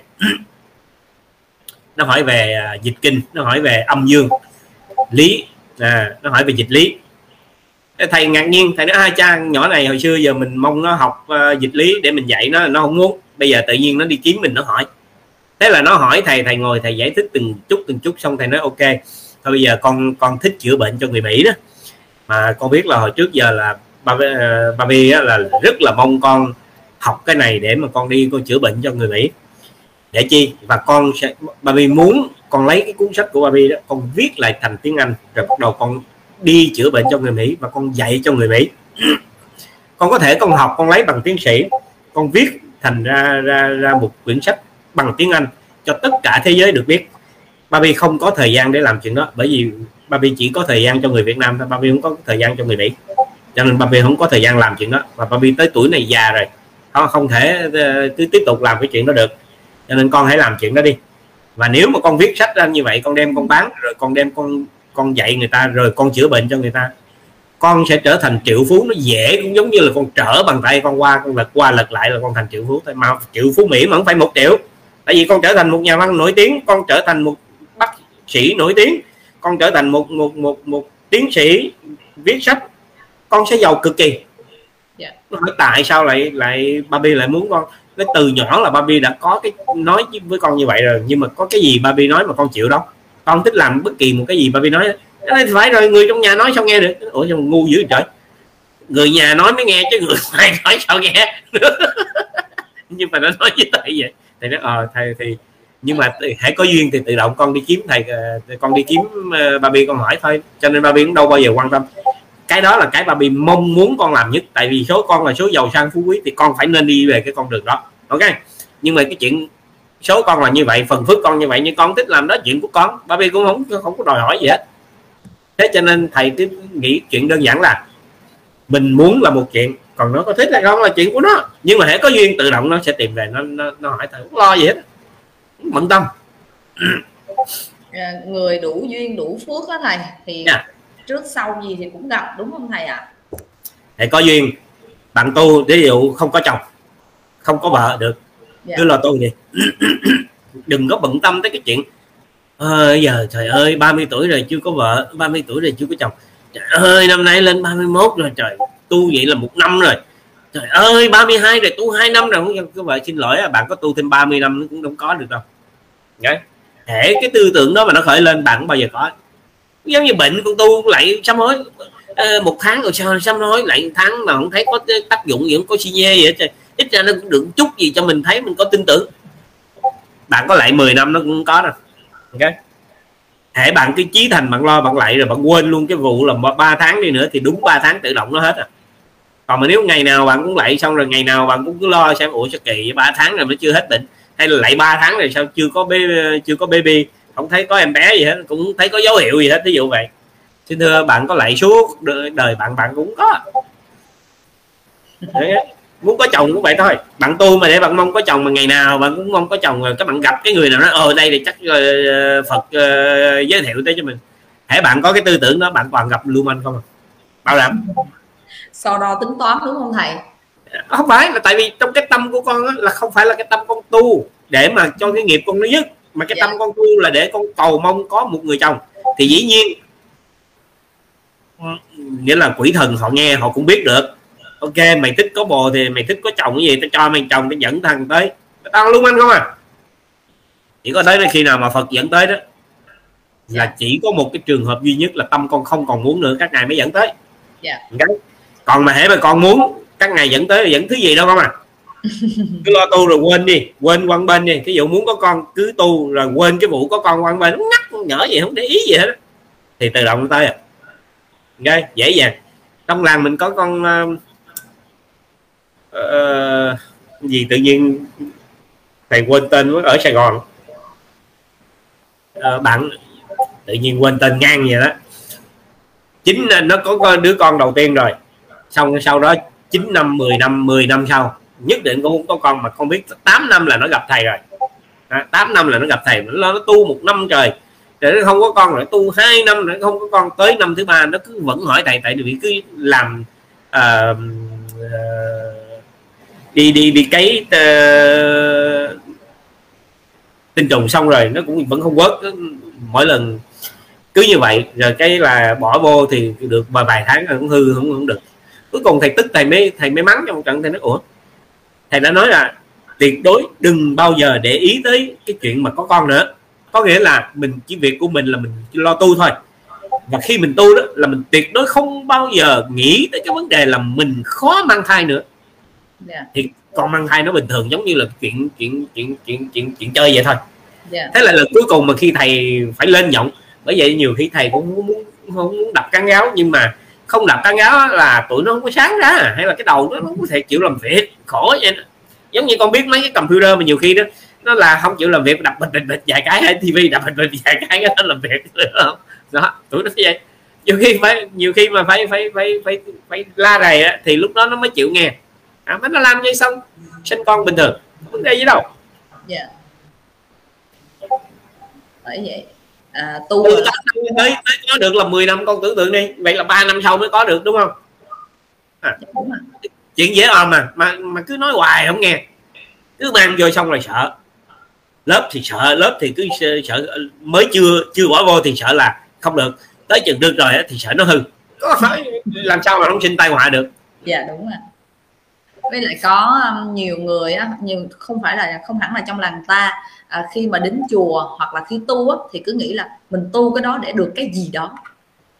S2: nó hỏi về dịch kinh, nó hỏi về âm dương lý, nó hỏi về dịch lý. Thầy ngạc nhiên, thầy nói cha nhỏ này hồi xưa giờ mình mong nó học dịch lý để mình dạy nó không muốn, bây giờ tự nhiên nó đi kiếm mình nó hỏi. Thế là nó hỏi thầy ngồi thầy giải thích từng chút xong thầy nói ok thôi bây giờ con thích chữa bệnh cho người Mỹ đó, mà con biết là hồi trước giờ là Barbie là rất là mong con học cái này để mà con đi con chữa bệnh cho người Mỹ. Để chi? Và Barbie muốn con lấy cái cuốn sách của Barbie đó, con viết lại thành tiếng Anh rồi bắt đầu con đi chữa bệnh cho người Mỹ và con dạy cho người Mỹ. Con có thể con học, con lấy bằng tiến sĩ, con viết thành ra một quyển sách bằng tiếng Anh cho tất cả thế giới được biết. Barbie không có thời gian để làm chuyện đó, bởi vì Barbie chỉ có thời gian cho người Việt Nam thôi, Barbie không có thời gian cho người Mỹ, cho nên Barbie không có thời gian làm chuyện đó. Và Barbie tới tuổi này già rồi, không thể cứ tiếp tục làm cái chuyện đó được, cho nên con hãy làm chuyện đó đi. Và nếu mà con viết sách ra như vậy, con đem con bán, rồi con đem con dạy người ta, rồi con chữa bệnh cho người ta, con sẽ trở thành triệu phú. Nó dễ, cũng giống như là con trở bằng tay con qua lật lại là con thành triệu phú thôi. Mà triệu phú Mỹ mà không phải 1 triệu, tại vì con trở thành một nhà văn nổi tiếng, con trở thành một bác sĩ nổi tiếng, con trở thành một tiến sĩ viết sách, con sẽ giàu cực kỳ. Tại sao lại Barbie lại muốn con? Cái từ nhỏ là Barbie đã có cái nói với con như vậy rồi, nhưng mà có cái gì Barbie nói mà con chịu đâu? Con thích làm bất kỳ một cái gì Barbie nói, phải rồi người trong nhà nói sao nghe được? Ủa sao ngu dữ trời. người nhà nói mới nghe chứ người ngoài nói sao nghe. Nhưng mà nó nói với thầy vậy, thầy nói thầy thì nhưng mà hãy có duyên thì tự động con đi kiếm thầy, con đi kiếm Barbie con hỏi thôi, cho nên Barbie cũng đâu bao giờ quan tâm. Cái đó là cái Barbie mong muốn con làm nhất, tại vì số con là số giàu sang phú quý thì con phải nên đi về cái con đường đó, ok. Nhưng mà cái chuyện số con là như vậy, phần phước con như vậy, nhưng con thích làm đó chuyện của con, Barbie cũng không có đòi hỏi gì hết. Thế cho nên thầy cứ nghĩ chuyện đơn giản là mình muốn là một chuyện, còn nó có thích hay không là chuyện của nó, nhưng mà hãy có duyên tự động nó sẽ tìm về, nó hỏi thầy, không lo gì hết, không bận tâm.
S1: Người đủ duyên đủ phước đó thầy thì trước sau gì thì cũng gặp, đúng không thầy ạ?
S2: Thầy có duyên, bạn tu ví dụ không có chồng không có vợ được, cứ lo tu đi. Đừng có bận tâm tới cái chuyện giờ trời ơi 30 tuổi rồi chưa có vợ, 30 tuổi rồi chưa có chồng, trời ơi năm nay lên 31 rồi, trời tu vậy là 1 năm rồi, trời ơi 32 rồi tu 2 năm rồi không có vợ. Xin lỗi bạn có tu thêm 30 năm nó cũng không có được đâu. Đấy. Để cái tư tưởng đó mà nó khởi lên bạn không bao giờ có. Giống như bệnh con tu lại sám hối 1 tháng rồi sao sám hối lại 1 tháng mà không thấy có tác dụng gì, không có xi nhê gì hết, ít ra nó cũng được chút gì cho mình thấy mình có tin tưởng. Bạn có lại 10 năm nó cũng không có đâu, ok. Hễ bạn cứ chí thành bạn lo bạn lại rồi bạn quên luôn cái vụ là 3 tháng đi nữa thì đúng 3 tháng tự động nó hết à. Còn mà nếu ngày nào bạn cũng lại xong rồi ngày nào bạn cũng cứ lo xem ủa sao kỳ 3 tháng rồi nó chưa hết bệnh, hay là lại 3 tháng rồi sao chưa có baby, không thấy có em bé gì hết, cũng thấy có dấu hiệu gì hết, ví dụ vậy. Xin thưa bạn có lại suốt đời bạn cũng có. Đấy. Muốn có chồng cũng vậy thôi, bạn tu mà để bạn mong có chồng mà ngày nào bạn cũng mong có chồng, rồi các bạn gặp cái người nào đó đây thì chắc Phật giới thiệu tới cho mình, hãy bạn có cái tư tưởng đó bạn toàn gặp lưu manh không à, bảo đảm.
S1: Sau đó tính toán đúng không thầy?
S2: Không phải, là tại vì trong cái tâm của con là không phải là cái tâm con tu để mà cho cái nghiệp con nó dứt, mà cái tâm con tu là để con cầu mong có một người chồng. Thì dĩ nhiên nghĩa là quỷ thần họ nghe họ cũng biết được, ok mày thích có bồ thì mày thích có chồng cái gì tao cho mày chồng, tao dẫn thằng tới, tao luôn anh không à. Chỉ có tới khi nào mà Phật dẫn tới đó là chỉ có một cái trường hợp duy nhất là tâm con không còn muốn nữa, các ngài mới dẫn tới. Còn mà hễ mà con muốn các ngài dẫn tới là dẫn thứ gì đâu không à. Cứ lo tu rồi quên đi, quên quăng bên đi. Ví dụ muốn có con cứ tu rồi quên cái vụ có con quăng bên, ngắt nhỏ gì không để ý gì hết thì tự động tới à. Okay, dễ dàng. Trong làng mình có con gì tự nhiên thầy quên tên ở Sài Gòn, bạn tự nhiên quên tên ngang vậy đó. Chính nó có đứa con đầu tiên rồi, xong sau đó 9 năm 10 năm sau nhất định cũng không có con, mà không biết 8 năm là nó gặp thầy rồi. 8 năm là nó gặp thầy, nó tu 1 năm trời để nó không có con, rồi tu 2 năm nữa không có con, tới năm thứ 3 nó cứ vẫn hỏi thầy, tại vì cứ làm đi cấy tinh trùng xong rồi nó cũng vẫn không work, mỗi lần cứ như vậy rồi cái là bỏ vô thì được vài tháng rồi cũng hư không được. Cuối cùng thầy tức, thầy mới mắng trong trận. Thầy nói ủa, thầy đã nói là tuyệt đối đừng bao giờ để ý tới cái chuyện mà có con nữa, có nghĩa là mình chỉ việc của mình là mình lo tu thôi, và khi mình tu đó là mình tuyệt đối không bao giờ nghĩ tới cái vấn đề là mình khó mang thai nữa. Thì con mang thai nó bình thường, giống như là chuyện chơi vậy thôi. Thế là lần cuối cùng mà khi thầy phải lên giọng, bởi vậy nhiều khi thầy cũng không muốn đập cán gáo, nhưng mà không đập cán gáo là tụi nó không có sáng ra, hay là cái đầu nó không có thể chịu làm việc, khổ vậy đó. Giống như con biết mấy cái computer mà nhiều khi đó nó là không chịu làm việc, đập bịch vài cái, hay tivi đập bịch vài cái nó làm việc đó, tụi nó vậy. Nhiều khi mà phải la rầy thì lúc đó nó mới chịu nghe. Nó làm như xong sinh con bình thường, không vấn đề gì đâu.
S1: Bởi vậy tu
S2: tới có được là 10 năm, con tưởng tượng đi, vậy là 3 năm sau mới có được, đúng không?
S1: Đúng rồi.
S2: Chuyện dễ ôm mà cứ nói hoài không nghe, cứ mang vô xong rồi sợ. Lớp thì sợ, lớp thì cứ sợ, mới chưa bỏ vô thì sợ là không được, tới chừng được rồi thì sợ nó hư, có phải làm sao mà không sinh tai họa được.
S1: Dạ đúng rồi. Với lại có nhiều người không hẳn là trong làng ta, khi mà đến chùa hoặc là khi tu thì cứ nghĩ là mình tu cái đó để được cái gì đó,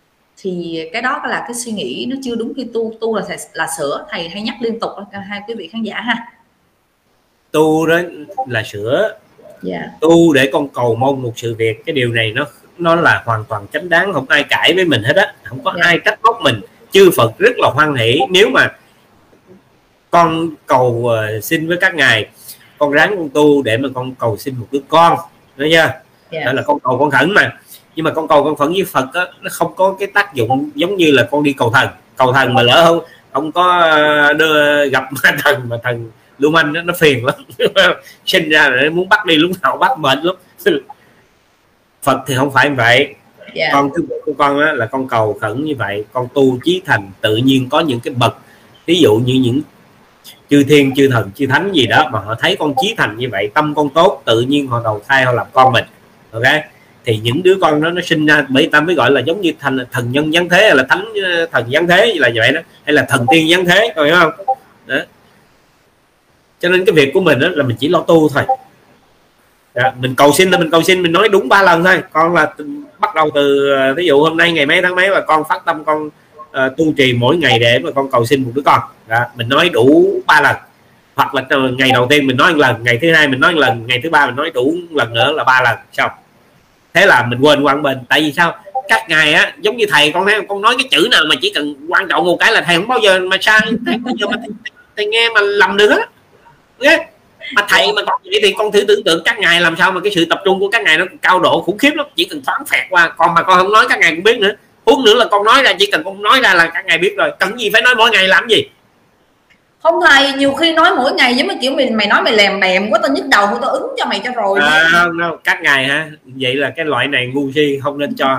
S1: thì cái đó là cái suy nghĩ nó chưa đúng. Khi tu là sửa, thầy hay nhắc liên tục hai quý vị khán giả ha.
S2: Tu đó là sửa, tu để con cầu mong một sự việc, cái điều này nó là hoàn toàn chánh đáng, không ai cãi với mình hết á, không có ai trách móc mình. Chư Phật rất là hoan hỷ nếu mà con cầu xin với các ngài, con ráng con tu để mà con cầu xin một đứa con, nói chưa? Đó là con cầu con khẩn mà. Nhưng mà con cầu con khẩn với Phật á, nó không có cái tác dụng giống như là con đi cầu thần. Cầu thần mà lỡ không có gặp ma thần mà thần lưu manh nó phiền lắm sinh ra là muốn bắt đi lúc nào bắt, mệt lắm. Phật thì không phải vậy. Con thứ của con á, là con cầu khẩn như vậy, con tu chí thành, tự nhiên có những cái bậc, ví dụ như những chư thiên, chư thần, chư thánh gì đó mà họ thấy con chí thành như vậy, tâm con tốt, tự nhiên họ đầu thai, họ làm con mình. Ok, thì những đứa con đó nó sinh ra, bởi ta mới gọi là giống như thần nhân giáng thế, hay là thánh thần giáng thế là vậy đó, hay là thần tiên giáng thế, có hiểu không? Đó. Cho nên cái việc của mình đó là mình chỉ lo tu thôi. Mình cầu xin là mình cầu xin, mình nói đúng 3 lần thôi. Con là bắt đầu từ ví dụ hôm nay ngày mấy tháng mấy là con phát tâm con tu trì mỗi ngày để mà con cầu xin một đứa con. Đó, mình nói đủ 3 lần. Hoặc là ngày đầu tiên mình nói một lần, ngày thứ hai mình nói một lần, ngày thứ ba mình nói đủ lần nữa là 3 lần xong. Thế là mình quên qua bên. Tại vì sao? Các ngài á, giống như thầy, con thấy con nói cái chữ nào mà chỉ cần quan trọng một cái là thầy không bao giờ mà sai, thầy nghe mà lầm được á. Okay. Mà thầy mà còn vậy thì con thử tưởng tượng các ngài làm sao mà cái sự tập trung của các ngài nó cao độ khủng khiếp lắm, chỉ cần thoáng phẹt qua. Còn mà con không nói các ngài cũng biết nữa, huống nữa là con nói ra, chỉ cần con nói ra là các ngài biết rồi, cần gì phải nói mỗi ngày làm gì.
S1: Không thầy, nhiều khi nói mỗi ngày giống như kiểu mày nói mày lèm bèm quá, tao nhức đầu, tao ứng cho mày cho rồi.
S2: Không, các ngài ha, vậy là cái loại này ngu si không nên cho.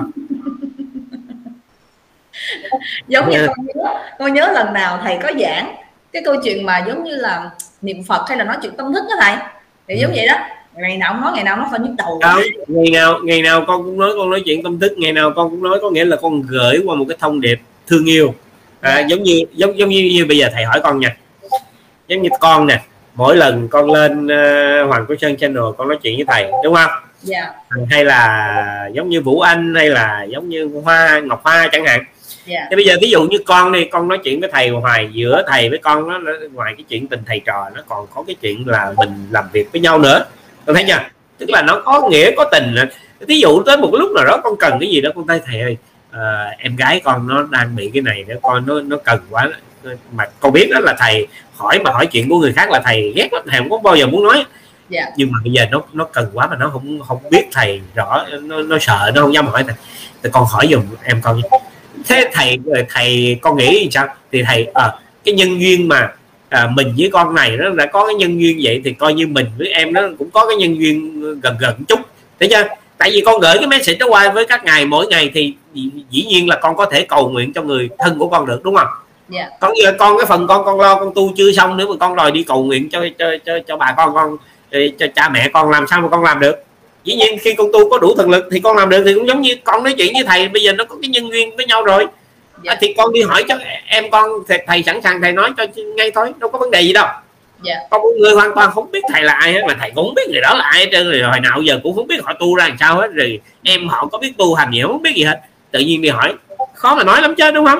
S1: Giống như con nhớ lần nào thầy có giảng cái câu chuyện mà giống như là niệm Phật hay là nói chuyện tâm thức đó thầy, thì giống vậy đó, ngày nào cũng nói, ngày nào nó phải nhức đầu.
S2: Ngày nào con cũng nói, con nói chuyện tâm thức, ngày nào con cũng nói, có nghĩa là con gửi qua một cái thông điệp thương yêu. Giống như bây giờ thầy hỏi con nha, giống như con nè, mỗi lần con lên Hoàng Quốc Sơn Channel con nói chuyện với thầy đúng không? Hay là giống như Vũ Anh, hay là giống như Ngọc Hoa chẳng hạn. Thì bây giờ ví dụ như con đi, con nói chuyện với thầy hoài, giữa thầy với con nó ngoài cái chuyện tình thầy trò, nó còn có cái chuyện là mình làm việc với nhau nữa, con thấy nha. Tức là nó có nghĩa có tình. Ví dụ tới một lúc nào đó con cần cái gì đó, con thấy thầy ơi, em gái con nó đang bị cái này nữa, con nó cần quá. Mà con biết đó là thầy hỏi, mà hỏi chuyện của người khác là thầy ghét lắm, thầy không có bao giờ muốn nói. Nhưng mà bây giờ nó cần quá mà nó không biết thầy rõ, nó sợ, nó không dám hỏi thầy. Thì con hỏi giùm em con. Thế thầy con nghĩ sao? Thì thầy cái nhân duyên mà mình với con này nó đã có cái nhân duyên vậy, thì coi như mình với em nó cũng có cái nhân duyên gần chút, thấy chưa? Tại vì con gửi cái message đó qua với các ngài mỗi ngày thì dĩ nhiên là con có thể cầu nguyện cho người thân của con được, đúng không? Còn giờ con cái phần con lo con tu chưa xong nữa mà con đòi đi cầu nguyện cho bà con cho cha mẹ con, làm sao mà con làm được? Dĩ nhiên khi con tu có đủ thần lực thì con làm được. Thì cũng giống như con nói chuyện với thầy, bây giờ nó có cái nhân duyên với nhau rồi. Thì con đi hỏi cho em con, thầy sẵn sàng thầy nói cho ngay thôi, đâu có vấn đề gì đâu. Con một người hoàn toàn không biết thầy là ai hết, mà thầy cũng không biết người đó là ai hết trơn, rồi hồi nào giờ cũng không biết họ tu ra làm sao hết, rồi em họ có biết tu hành gì không biết gì hết, tự nhiên đi hỏi khó mà nói lắm chứ, đúng không?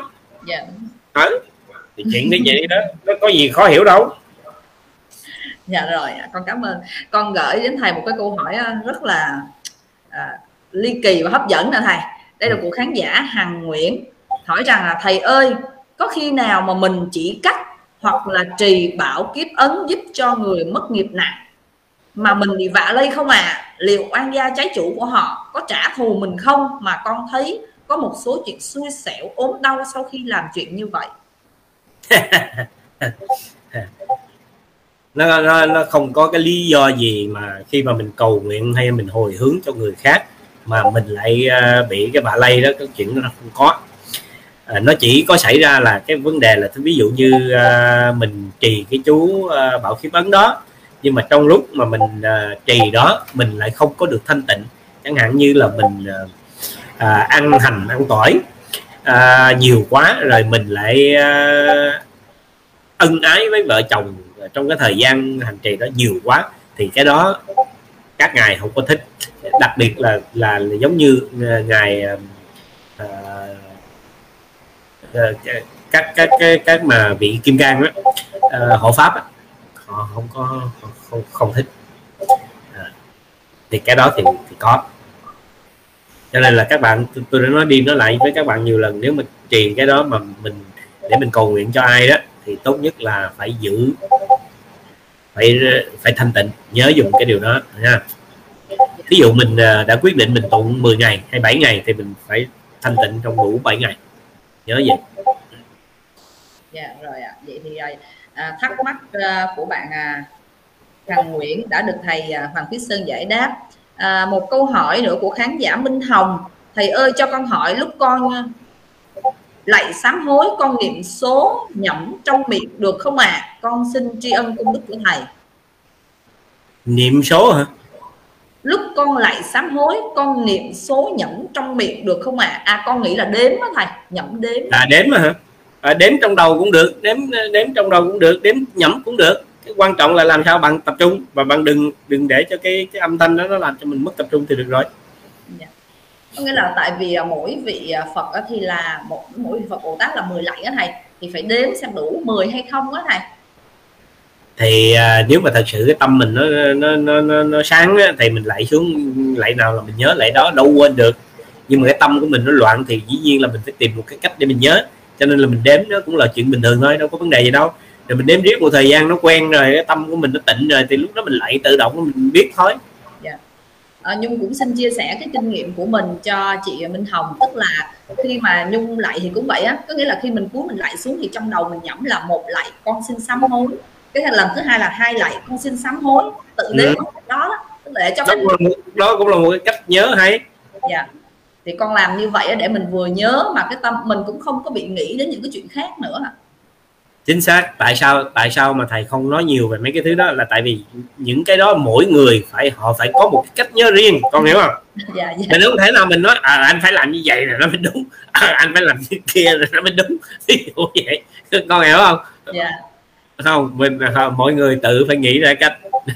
S2: Thì chuyện như vậy đó, nó có gì khó hiểu đâu.
S1: Dạ rồi, con cảm ơn. Con gửi đến thầy một cái câu hỏi rất là ly kỳ và hấp dẫn nè thầy. Đây là của khán giả Hằng Nguyễn hỏi rằng là thầy ơi, có khi nào mà mình chỉ cách hoặc là trì bảo kiếp ấn giúp cho người mất nghiệp nặng mà mình bị vạ lây không liệu oan gia trái chủ của họ có trả thù mình không? Mà con thấy có một số chuyện xui xẻo ốm đau sau khi làm chuyện như vậy.
S2: Nó không có cái lý do gì mà khi mà mình cầu nguyện hay mình hồi hướng cho người khác mà mình lại bị cái vạ lây đó. Cái chuyện nó không có. Nó chỉ có xảy ra là cái vấn đề là ví dụ như mình trì cái chú bảo kiếp ấn đó, nhưng mà trong lúc mà mình trì đó mình lại không có được thanh tịnh. Chẳng hạn như là mình ăn hành ăn tỏi nhiều quá, rồi mình lại ân ái với vợ chồng trong cái thời gian hành trì đó nhiều quá, thì cái đó các ngài không có thích. Đặc biệt là giống như ngài các mà vị kim cang đó, hộ pháp đó, họ không thích. Thì cái đó thì có, cho nên là các bạn, tôi đã nói đi nói lại với các bạn nhiều lần, nếu mà trì cái đó mà mình để mình cầu nguyện cho ai đó thì tốt nhất là phải giữ, phải thanh tịnh, nhớ dùng cái điều đó nha. Ví dụ mình đã quyết định mình tụng 10 ngày hay 7 ngày thì mình phải thanh tịnh trong đủ 7 ngày, nhớ vậy.
S1: Dạ rồi ạ. Vậy thì thắc mắc của bạn Trần Nguyễn đã được thầy Hoàng Phí Sơn giải đáp. Một câu hỏi nữa của khán giả Minh Hồng: thầy ơi cho con hỏi, lúc con lạy sám hối con niệm số nhẩm trong miệng được không ạ? Con xin tri ân công đức của thầy.
S2: Niệm số hả?
S1: Lúc con lạy sám hối con niệm số nhẩm trong miệng được không ạ? Con nghĩ là đếm đó thầy, nhẩm đếm.
S2: Đếm mà hả? Đếm trong đầu cũng được, đếm trong đầu cũng được, đếm nhẩm cũng được. Cái quan trọng là làm sao bạn tập trung, và bạn đừng để cho cái âm thanh đó nó làm cho mình mất tập trung thì được rồi.
S1: Dạ. Có nghĩa là tại vì mỗi vị Phật thì là mỗi vị Phật Bồ Tát là 10 lạy đó thầy, thì phải đếm xem đủ 10 hay không đó thầy.
S2: Thì nếu mà thật sự cái tâm mình nó sáng á, thì mình lạy xuống lạy nào là mình nhớ lạy đó, đâu quên được. Nhưng mà cái tâm của mình nó loạn thì dĩ nhiên là mình phải tìm một cái cách để mình nhớ, cho nên là mình đếm nó cũng là chuyện bình thường thôi, đâu có vấn đề gì đâu. Rồi mình đếm riết một thời gian nó quen rồi, cái tâm của mình nó tịnh rồi thì lúc đó mình lạy tự động mình biết thôi.
S1: Dạ. Nhung cũng xin chia sẻ cái kinh nghiệm của mình cho chị Minh Hồng, tức là khi mà Nhung lạy thì cũng vậy á, có nghĩa là khi mình cúi mình lạy xuống thì trong đầu mình nhẩm là một lạy con xin sám hối, cái lần thứ hai là 2 lạy con xin sám hối, tự đếm đó để cho
S2: đó cũng là một cái cách nhớ hay.
S1: Dạ. Thì con làm như vậy để mình vừa nhớ mà cái tâm mình cũng không có bị nghĩ đến những cái chuyện khác nữa hả?
S2: Chính xác. Tại sao mà thầy không nói nhiều về mấy cái thứ đó là tại vì những cái đó mỗi người họ phải có một cái cách nhớ riêng, con hiểu không?
S1: Dạ.
S2: Mình không thể nào mình nói anh phải làm như vậy rồi nó mới đúng, anh phải làm như kia rồi nó mới đúng, ví dụ vậy, con hiểu không?
S1: Dạ.
S2: Không, mỗi người tự phải nghĩ ra cách.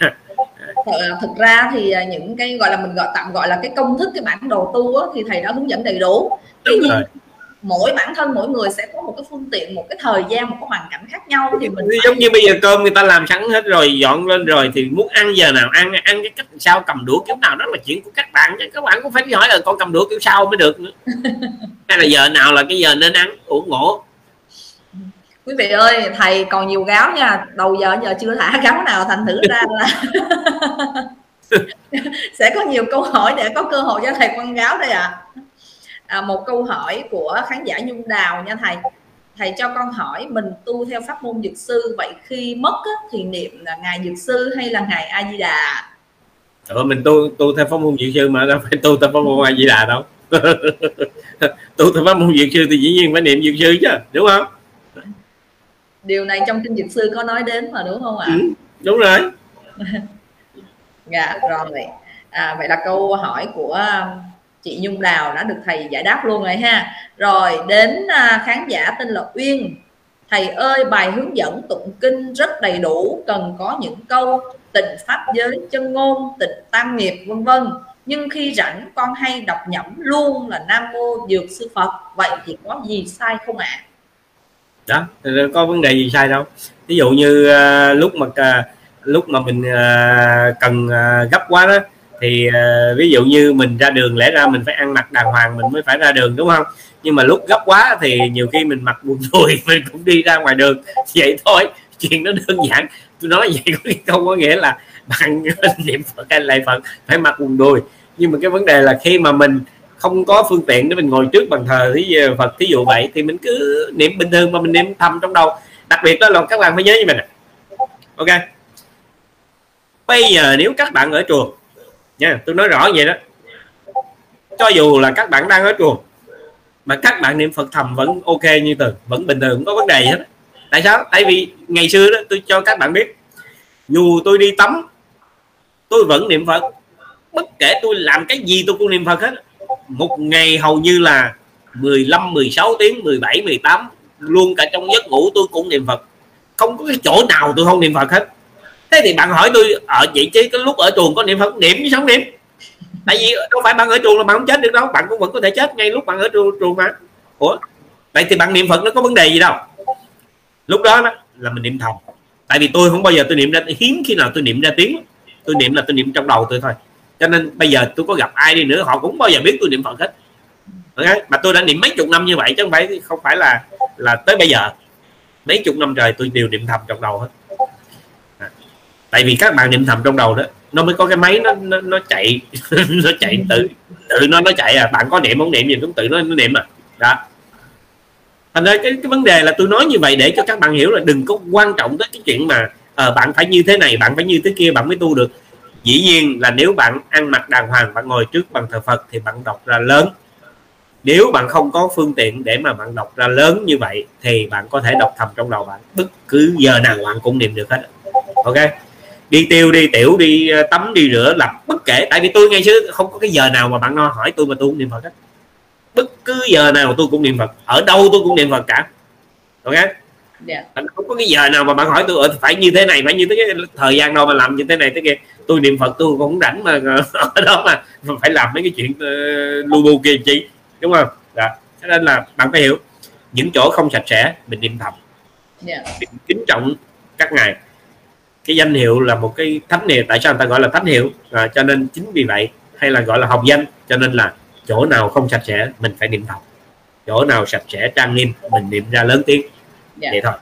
S1: Thực ra thì những cái gọi là mình tạm gọi là cái công thức, cái bản đồ tu á, thì thầy đã hướng dẫn đầy đủ. Tuy nhiên mỗi bản thân mỗi người sẽ có một cái phương tiện, một cái thời gian, một cái hoàn cảnh khác nhau, thì mình
S2: giống như bây giờ cơm người ta làm sẵn hết rồi, dọn lên rồi thì muốn ăn giờ nào ăn cái cách sao, cầm đũa kiểu nào đó là chuyện của các bạn, chứ các bạn cũng phải đi hỏi là con cầm đũa kiểu sao mới được nữa. Hay là giờ nào là cái giờ nên ăn, ngộ.
S1: Quý vị ơi, thầy còn nhiều gáo nha, đầu giờ chưa thả gáo nào, thành thử ra là sẽ có nhiều câu hỏi để có cơ hội cho thầy quăng gáo đây ạ. Một câu hỏi của khán giả Nhung Đào nha thầy. Thầy cho con hỏi, mình tu theo pháp môn Dược sư, vậy khi mất thì niệm là ngài Dược sư hay là ngài A Di Đà?
S2: Mình tu theo pháp môn Dược sư mà đâu phải tu theo pháp môn A Di Đà đâu. Tu theo pháp môn Dược sư thì dĩ nhiên phải niệm Dược sư chứ, đúng không?
S1: Điều này trong kinh Dược sư có nói đến mà, đúng không ạ?
S2: Đúng rồi.
S1: Dạ rồi. Vậy là câu hỏi của chị Nhung Đào đã được thầy giải đáp luôn rồi ha. Rồi đến khán giả tên là Uyên. Thầy ơi, bài hướng dẫn tụng kinh rất đầy đủ, cần có những câu tịnh pháp giới, chân ngôn, tịnh tam nghiệp vân vân. Nhưng khi rảnh con hay đọc nhẩm luôn là Nam Mô Dược Sư Phật. Vậy thì có gì sai không ạ?
S2: Đó, có vấn đề gì sai đâu. Ví dụ như lúc mà mình cần gấp quá đó thì ví dụ như mình ra đường, lẽ ra mình phải ăn mặc đàng hoàng mình mới phải ra đường, đúng không? Nhưng mà lúc gấp quá thì nhiều khi mình mặc quần đùi mình cũng đi ra ngoài đường, vậy thôi, chuyện nó đơn giản. Tôi nói vậy không có nghĩa là bạn niệm Phật hay lạy Phật phải mặc quần đùi, nhưng mà cái vấn đề là khi mà mình không có phương tiện để mình ngồi trước bàn thờ Phật thí dụ vậy thì mình cứ niệm bình thường mà mình niệm thầm trong đầu. Đặc biệt đó là các bạn phải nhớ như mình. Ok, bây giờ nếu các bạn ở chùa nha, tôi nói rõ vậy đó, cho dù là các bạn đang ở chùa mà các bạn niệm Phật thầm vẫn ok như thường, vẫn bình thường, không có vấn đề gì hết. Tại sao? Tại vì ngày xưa đó tôi cho các bạn biết, dù tôi đi tắm tôi vẫn niệm Phật, bất kể tôi làm cái gì tôi cũng niệm Phật hết. Một ngày hầu như là 15, 16 tiếng, 17, 18, luôn cả trong giấc ngủ tôi cũng niệm Phật, không có cái chỗ nào tôi không niệm Phật hết. Thế thì bạn hỏi tôi ở vậy chứ cái lúc ở chùa có niệm Phật, niệm chứ không niệm. Tại vì đâu phải bạn ở chùa là bạn không chết được đâu, bạn cũng vẫn có thể chết ngay lúc bạn ở chùa mà. Ủa, Vậy thì bạn niệm Phật nó có vấn đề gì đâu. Lúc đó là mình niệm thầm. Tại vì tôi không bao giờ tôi niệm ra, hiếm khi nào tôi niệm ra tiếng. Tôi niệm là tôi niệm trong đầu tôi thôi. Cho nên bây giờ tôi có gặp ai đi nữa họ cũng bao giờ biết tôi niệm Phật hết. Okay? Mà tôi đã niệm mấy chục năm như vậy chứ không phải là tới bây giờ. Mấy chục năm trời tôi đều niệm thầm trong đầu hết. Tại vì các bạn niệm thầm trong đầu đó, nó mới có cái máy nó chạy nó chạy tự nó chạy à. Bạn có niệm không niệm gì cũng tự nó niệm à. Đó. Thành ra cái vấn đề là tôi nói như vậy để cho các bạn hiểu là đừng có quan trọng tới cái chuyện mà bạn phải như thế này, bạn phải như thế kia bạn mới tu được. Dĩ nhiên là nếu bạn ăn mặc đàng hoàng, bạn ngồi trước bàn thờ Phật thì bạn đọc ra lớn. Nếu bạn không có phương tiện để mà bạn đọc ra lớn như vậy thì bạn có thể đọc thầm trong đầu bạn, bất cứ giờ nào bạn cũng niệm được hết. Ok, đi tiêu đi tiểu, đi tắm đi rửa làm bất kể. Tại vì tôi ngày xưa không có cái giờ nào mà bạn hỏi tôi mà tôi cũng niệm Phật hết. Bất cứ giờ nào tôi cũng niệm Phật, ở đâu tôi cũng niệm Phật cả. Ok, không có cái giờ nào mà bạn hỏi tôi phải như thế này, phải như thế cái thời gian đâu mà làm như thế này thế kia. Tôi niệm Phật tôi cũng rảnh mà ở đó mà phải làm mấy cái chuyện lu bu kia chi, đúng không? Đó. Cho nên là bạn phải hiểu, những chỗ không sạch sẽ mình niệm thầm, kính trọng các ngài. Cái danh hiệu là một cái thánh hiệu. Tại sao người ta gọi là thánh hiệu? Cho nên chính vì vậy, hay là gọi là hồng danh. Cho nên là chỗ nào không sạch sẽ mình phải niệm thầm, chỗ nào sạch sẽ trang nghiêm mình niệm ra lớn tiếng. Vậy thôi.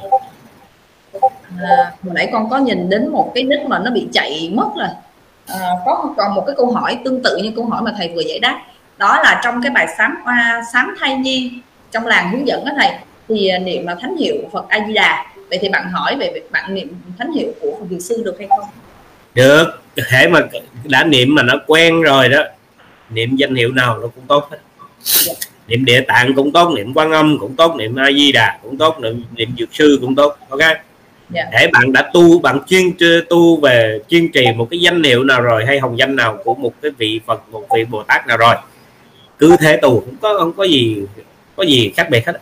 S1: Hồi nãy con có nhìn đến một cái nick mà nó bị chạy mất rồi. Có còn một cái câu hỏi tương tự như câu hỏi mà thầy vừa giải đáp, đó là trong cái bài sám thai nhi trong làng hướng dẫn đó thầy, thì niệm là thánh hiệu Phật A Di Đà. Vậy thì bạn hỏi về việc bạn niệm thánh hiệu của Phật Dược Sư được hay không?
S2: Được, thể mà đã niệm mà nó quen rồi đó, niệm danh hiệu nào nó cũng tốt hết. Niệm Địa Tạng cũng tốt, niệm Quan Âm cũng tốt, niệm A Di Đà cũng tốt, niệm Dược Sư cũng tốt. Ok. Để bạn đã tu, bạn chuyên tu về chuyên trì một cái danh hiệu nào rồi, hay hồng danh nào của một cái vị Phật, một vị Bồ Tát nào rồi, cứ thế tu, không có gì khác biệt hết.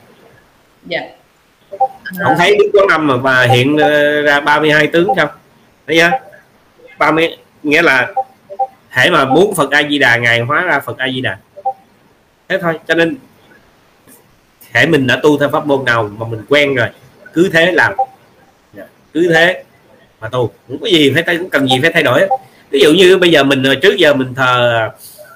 S2: Không thấy Đức Quán Âm mà hiện ra 32 tướng sao? Thấy chưa? 30 nghĩa là hễ mà muốn Phật A Di Đà ngài hóa ra Phật A Di Đà. Thế thôi. Cho nên hễ mình đã tu theo pháp môn nào mà mình quen rồi, cứ thế làm, cứ thế mà tu, không có gì phải không cần gì phải thay đổi. Ví dụ như bây giờ mình trước giờ mình thờ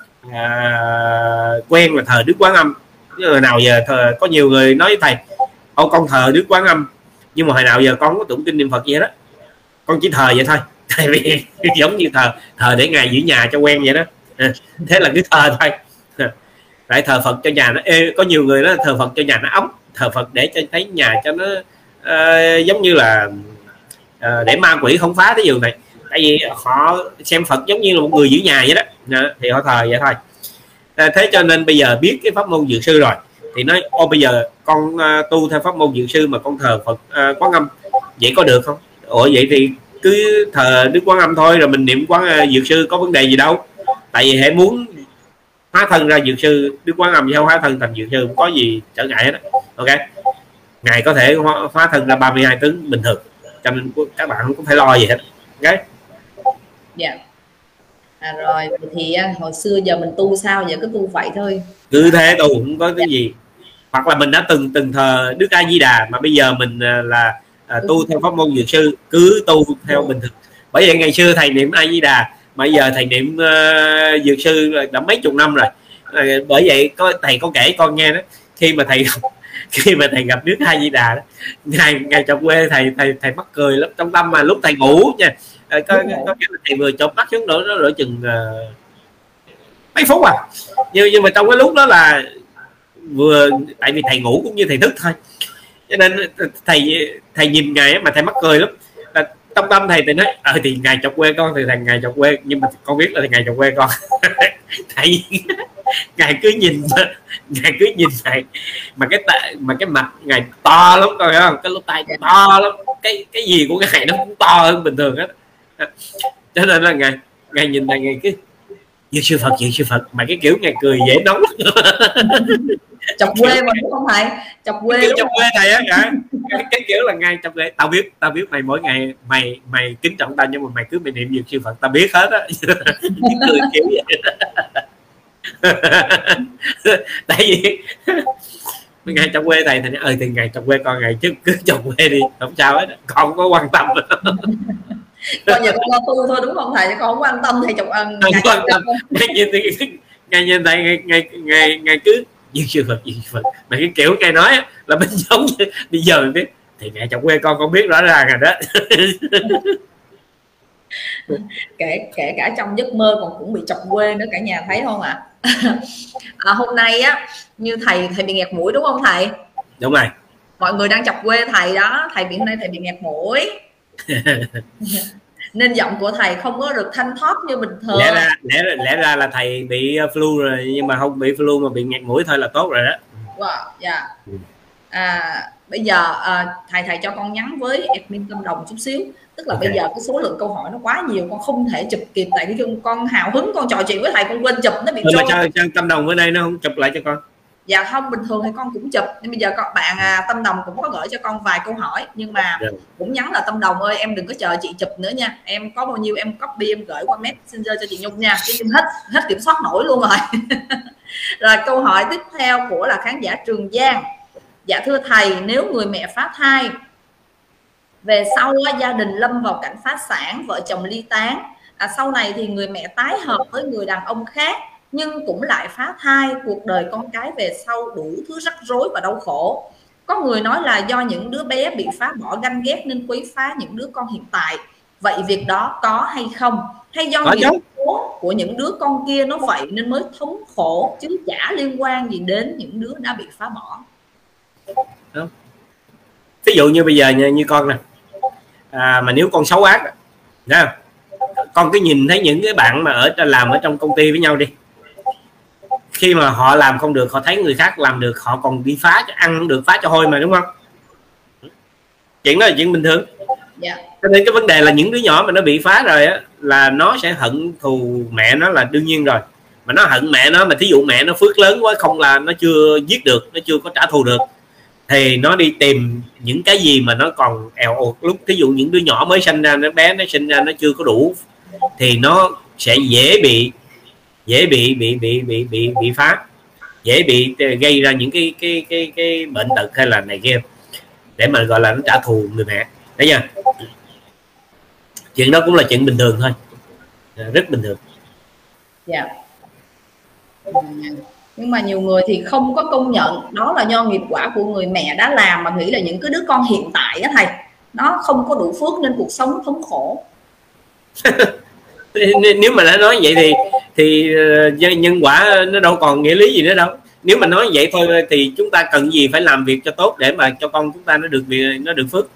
S2: quen là thờ Đức Quán Âm, rồi nào giờ có nhiều người nói với thầy con thờ Đức Quán Âm nhưng mà hồi nào giờ con không có tụng kinh niệm Phật gì đó, con chỉ thờ vậy thôi. Tại vì giống như thờ để ngài giữ nhà cho quen vậy đó. Thế là cứ thờ thôi. Lại thờ Phật cho nhà nó có nhiều người đó thờ Phật cho nhà nó ấm, thờ Phật để cho thấy nhà cho nó giống như là để ma quỷ không phá cái giường này. Tại vì họ xem Phật giống như là một người giữ nhà vậy đó, thì họ thờ vậy thôi. Thế cho nên bây giờ biết cái pháp môn Dược Sư rồi thì nói bây giờ con tu theo pháp môn Dược Sư mà con thờ Phật Quán Âm, vậy có được không? Vậy thì cứ thờ Đức Quán Âm thôi, rồi mình niệm Dược Sư, có vấn đề gì đâu. Tại vì hãy muốn hóa thân ra Dược Sư, Đức Quán Âm theo hóa thân thành Dược Sư không có gì trở ngại hết. Ok, ngài có thể hóa thân ra 32 tướng bình thường, cho nên các bạn không phải lo gì hết. Ok.
S1: Rồi thì hồi xưa giờ mình tu sao vậy, cứ tu vậy thôi,
S2: cứ thế tu không có cái gì. Hoặc là mình đã từng thờ Đức A Di Đà mà bây giờ mình là tu theo pháp môn Dược Sư, cứ tu theo bình thường. Bởi vậy ngày xưa thầy niệm A Di Đà, bây giờ thầy niệm Dược Sư đã mấy chục năm rồi. Bởi vậy thầy có kể con nghe đó, khi mà thầy gặp Đức A Di Đà đó, ngày trong quê thầy mắc cười lắm trong tâm, mà lúc thầy ngủ nha, có thầy vừa chộp mắt xuống nó rửa chừng mấy phút nhưng mà trong cái lúc đó là vừa, tại vì thầy ngủ cũng như thầy thức thôi, cho nên thầy nhìn ngài mà thầy mắc cười lắm. Trong tâm thầy nói thì ngài chọc quê con, thì ngài chọc quê, nhưng mà con biết là ngài chọc quê con. Thầy ngài cứ nhìn thầy mà cái mặt ngài to lắm, coi không, cái lỗ tai to lắm, cái gì của ngài nó cũng to hơn bình thường hết. Cho nên là ngài nhìn thầy, ngài cứ Dược Sư Phật mà cái kiểu ngài cười dễ nóng.
S1: Chọc quê mà đúng không thầy? Chọc quê
S2: thầy á. Cái kiểu là ngay chọc quê, tao biết mày mỗi ngày mày kính trọng tao, nhưng mà mày cứ niệm Dược Sư Phật, tao biết hết á. Cười kiểu vậy. Tại vì Mấy ngày trong quê thầy thì thì ngày trong quê con ngày trước cứ trong quê đi không sao hết, con không có quan tâm.
S1: Con giờ con lo tu thôi đúng không thầy, con không quan tâm thầy chồng
S2: Không quan tâm. Ngày như thầy ngày cứ Diên sư Phật mà cái kiểu cây nói là mình giống như bây giờ mình biết thì mẹ chồng quê con biết rõ ràng rồi đó.
S1: kể cả trong giấc mơ còn cũng bị chọc quê nữa, cả nhà thấy không ạ? Hôm nay á như thầy bị nghẹt mũi đúng không thầy?
S2: Đúng rồi,
S1: mọi người đang chọc quê thầy đó, thầy hôm nay thầy bị nghẹt mũi. Nên giọng của thầy không có được thanh thoát như bình thường.
S2: Lẽ ra là thầy bị flu rồi, nhưng mà không bị flu mà bị nghẹt mũi thôi là tốt rồi đó.
S1: Wow, yeah. Bây giờ thầy cho con nhắn với admin Tâm Đồng chút xíu, tức là bây giờ cái số lượng câu hỏi nó quá nhiều, con không thể chụp kịp, tại cái con hào hứng con trò chuyện với thầy con quên chụp, nó bị trôi.
S2: Cho Tâm Đồng bữa nay nó không chụp lại cho con?
S1: Dạ không, bình thường thì con cũng chụp, nhưng bây giờ các bạn Tâm Đồng cũng có gửi cho con vài câu hỏi, nhưng mà cũng nhắn là Tâm Đồng ơi em đừng có chờ chị chụp nữa nha, em có bao nhiêu em copy em gửi qua Messenger cho chị Nhung nha, chứ hết kiểm soát nổi luôn rồi. Rồi câu hỏi tiếp theo của là khán giả Trường Giang. Dạ thưa thầy, nếu người mẹ phá thai về sau gia đình lâm vào cảnh phá sản, vợ chồng ly tán, sau này thì người mẹ tái hợp với người đàn ông khác nhưng cũng lại phá thai, cuộc đời con cái về sau đủ thứ rắc rối và đau khổ. Có người nói là do những đứa bé bị phá bỏ ganh ghét nên quấy phá những đứa con hiện tại. Vậy việc đó có hay không? Hay do những số của những đứa con kia nó vậy nên mới thống khổ, chứ chả liên quan gì đến những đứa đã bị phá bỏ.
S2: Ví dụ như bây giờ như con nè, mà nếu con xấu ác nha, con cứ nhìn thấy những cái bạn mà làm ở trong công ty với nhau đi, khi mà họ làm không được, họ thấy người khác làm được, họ còn đi phá cho ăn không được, phá cho hôi mà, đúng không? Chuyện đó là chuyện bình thường. Cho nên cái vấn đề là những đứa nhỏ mà nó bị phá rồi á, là nó sẽ hận thù mẹ nó là đương nhiên rồi. Mà nó hận mẹ nó, mà thí dụ mẹ nó phước lớn quá, không là nó chưa giết được, nó chưa có trả thù được, thì nó đi tìm những cái gì mà nó còn eo ột. Lúc thí dụ những đứa nhỏ mới sinh ra, nó bé nó sinh ra nó chưa có đủ, thì nó sẽ dễ bị phá, dễ bị gây ra những cái bệnh tật hay là này kia, để mà gọi là nó trả thù người mẹ, thấy chưa? Chuyện đó cũng là chuyện bình thường thôi, rất bình thường.
S1: Dạ. Nhưng mà nhiều người thì không có công nhận đó là do nghiệp quả của người mẹ đã làm, mà nghĩ là những cái đứa con hiện tại á thầy, nó không có đủ phước nên cuộc sống thống khổ.
S2: Nếu mà đã nói vậy thì nhân quả nó đâu còn nghĩa lý gì nữa đâu. Nếu mà nói vậy thôi thì chúng ta cần gì phải làm việc cho tốt để mà cho con chúng ta nó được phước.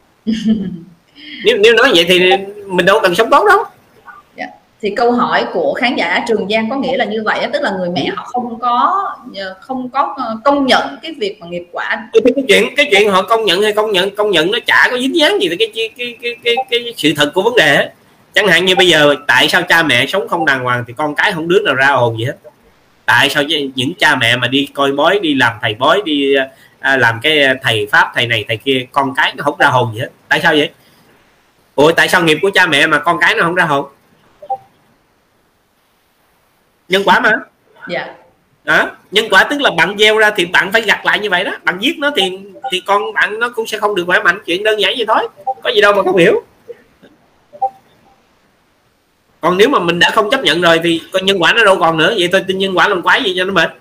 S2: nếu nói vậy thì mình đâu cần sống tốt đâu.
S1: Thì câu hỏi của khán giả Trường Giang có nghĩa là như vậy, tức là người mẹ họ không có công nhận cái việc mà nghiệp quả.
S2: Cái chuyện họ công nhận hay công nhận nó chả có dính dáng gì tới cái sự thật của vấn đề ấy. Chẳng hạn như bây giờ tại sao cha mẹ sống không đàng hoàng thì con cái không đứa nào ra hồn gì hết? Tại sao những cha mẹ mà đi coi bói, đi làm thầy bói, đi làm cái thầy pháp, thầy này thầy kia, con cái nó không ra hồn gì hết? Tại sao vậy? Ủa tại sao nghiệp của cha mẹ mà con cái nó không ra hồn? Nhân quả mà.
S1: Dạ.
S2: Đó, nhân quả tức là bạn gieo ra thì bạn phải gặt lại như vậy đó. Bạn giết nó thì con bạn nó cũng sẽ không được khỏe mạnh. Chuyện đơn giản vậy thôi, có gì đâu mà không hiểu. Còn nếu mà mình đã không chấp nhận rồi thì con nhân quả nó đâu còn nữa. Vậy thôi tin nhân quả làm quái gì cho nó mệt.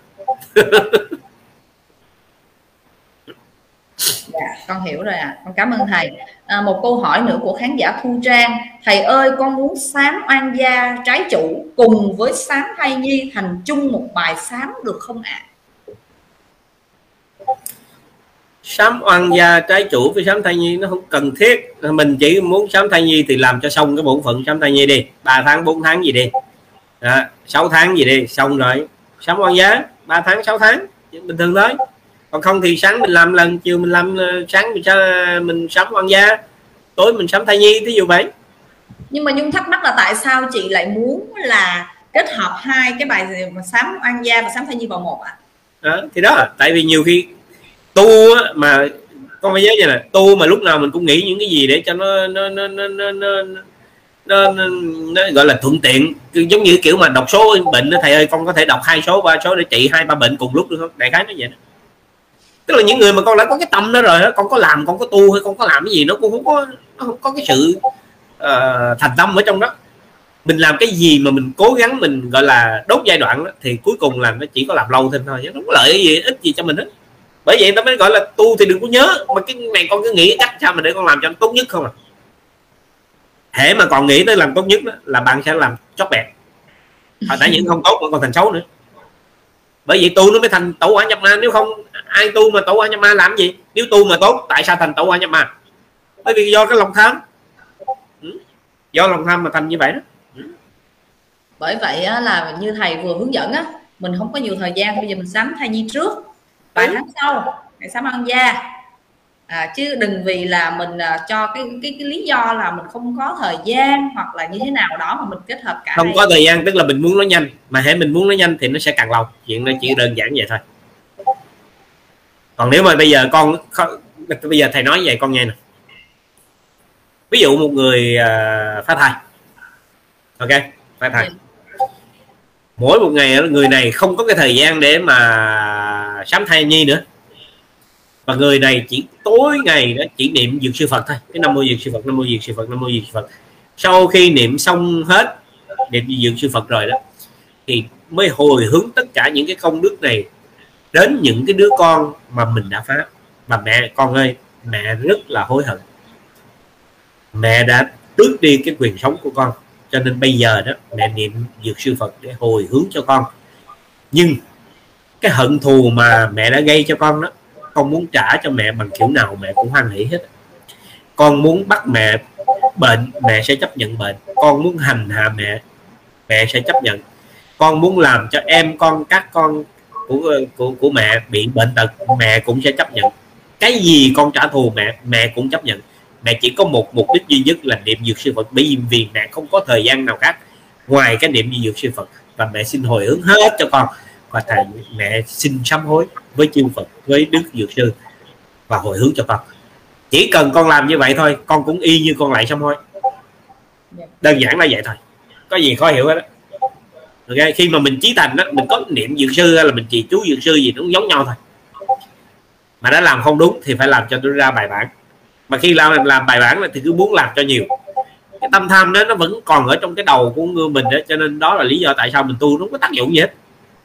S1: Dạ, con hiểu rồi ạ. Con cảm ơn thầy. Một câu hỏi nữa của khán giả Thu Trang. Thầy ơi, con muốn sám oan gia trái chủ cùng với sám thai nhi thành chung một bài sám được không ạ?
S2: Sám oan gia trái chủ với sám thai nhi nó không cần thiết. Mình chỉ muốn sám thai nhi thì làm cho xong cái bổn phận sám thai nhi đi, 3 tháng 4 tháng gì đi, 6 tháng gì đi, xong rồi sám oan gia 3 tháng 6 tháng bình thường thôi. Còn không thì sáng mình làm lần, chiều mình làm, sáng mình sám oan gia, tối mình sám thai nhi, thí dụ vậy.
S1: Nhưng mà Nhung thắc mắc là tại sao chị lại muốn là kết hợp hai cái bài sám oan gia và sám thai nhi vào một ạ?
S2: Thì đó, tại vì nhiều khi tu mà con phải nhớ vậy nè, tu mà lúc nào mình cũng nghĩ những cái gì để cho nó gọi là thuận tiện, giống như kiểu mà đọc số bệnh đó, thầy ơi con có thể đọc 2 số 3 số để trị 2-3 bệnh cùng lúc được không? Đại khái nó vậy đó. Tức là những người mà con đã có cái tâm đó rồi đó, con có làm, con có tu hay con có làm cái gì nó cũng không có cái sự thành tâm ở trong đó. Mình làm cái gì mà mình cố gắng mình gọi là đốt giai đoạn đó, thì cuối cùng là nó chỉ có làm lâu thêm thôi, chứ không có lợi gì ích gì cho mình hết. Bởi vậy ta mới gọi là tu thì đừng có nhớ mà cái này con cứ nghĩ chắc sao mà để con làm cho nó tốt nhất không à. Hễ mà còn nghĩ tới làm tốt nhất đó, là bạn sẽ làm chót bẹt, tại những không tốt mà còn thành xấu nữa. Bởi vậy tu nó mới thành tẩu hỏa nhập ma, nếu không ai tu mà tẩu hỏa nhập ma làm gì? Nếu tu mà tốt tại sao thành tẩu hỏa nhập ma? Bởi vì do cái lòng tham, do lòng tham mà thành như vậy đó.
S1: Bởi vậy là như thầy vừa hướng dẫn á, mình không có nhiều thời gian, bây giờ mình sắm thai nhi trước, vài tháng sau hãy sắm ăn gia, chứ đừng vì là mình cho cái lý do là mình không có thời gian hoặc là như thế nào đó mà mình kết hợp cả
S2: không có thời gian, tức là mình muốn nó nhanh, mà hễ mình muốn nó nhanh thì nó sẽ càng lâu. Chuyện nó chỉ đơn giản vậy thôi. Còn nếu mà bây giờ con bây giờ thầy nói vậy con nghe nè, ví dụ một người phá thai, ok, phá thai, mỗi một ngày người này không có cái thời gian để mà sắm thai nhi nữa, và người này chỉ tối ngày đó chỉ niệm dược sư Phật thôi, cái Nam Mô Dược Sư Phật, Nam Mô Dược Sư Phật, Nam Mô Dược Sư Phật. Sau khi niệm xong hết niệm dược sư Phật rồi đó, thì mới hồi hướng tất cả những cái công đức này đến những cái đứa con mà mình đã phá. Và mẹ, con ơi, mẹ rất là hối hận, mẹ đã tước đi cái quyền sống của con, cho nên bây giờ đó mẹ niệm dược sư Phật để hồi hướng cho con. Nhưng cái hận thù mà mẹ đã gây cho con đó, con muốn trả cho mẹ bằng kiểu nào mẹ cũng hoan hỷ hết. Con muốn bắt mẹ bệnh, mẹ sẽ chấp nhận bệnh. Con muốn hành hạ mẹ, mẹ sẽ chấp nhận. Con muốn làm cho em con, các con của mẹ bị bệnh tật, mẹ cũng sẽ chấp nhận. Cái gì con trả thù mẹ cũng chấp nhận. Mẹ chỉ có một mục đích duy nhất là niệm dược sư Phật, bởi vì mẹ không có thời gian nào khác ngoài cái niệm dược sư Phật. Và mẹ xin hồi hướng hết cho con, và thầy mẹ xin sám hối với chư Phật, với Đức Dược Sư và hồi hướng cho con. Chỉ cần con làm như vậy thôi, con cũng y như con lại sám hối. Đơn giản là vậy thôi, có gì khó hiểu hết đó. Okay. Khi mà mình chí thành đó, mình có niệm dược sư hay là mình trì chú dược sư gì nó cũng giống nhau thôi. Mà đã làm không đúng thì phải làm cho tôi ra bài bản. Mà khi làm bài bản thì cứ muốn làm cho nhiều. Cái tâm tham đó nó vẫn còn ở trong cái đầu của mình đó, cho nên đó là lý do tại sao mình tu nó không có tác dụng gì hết.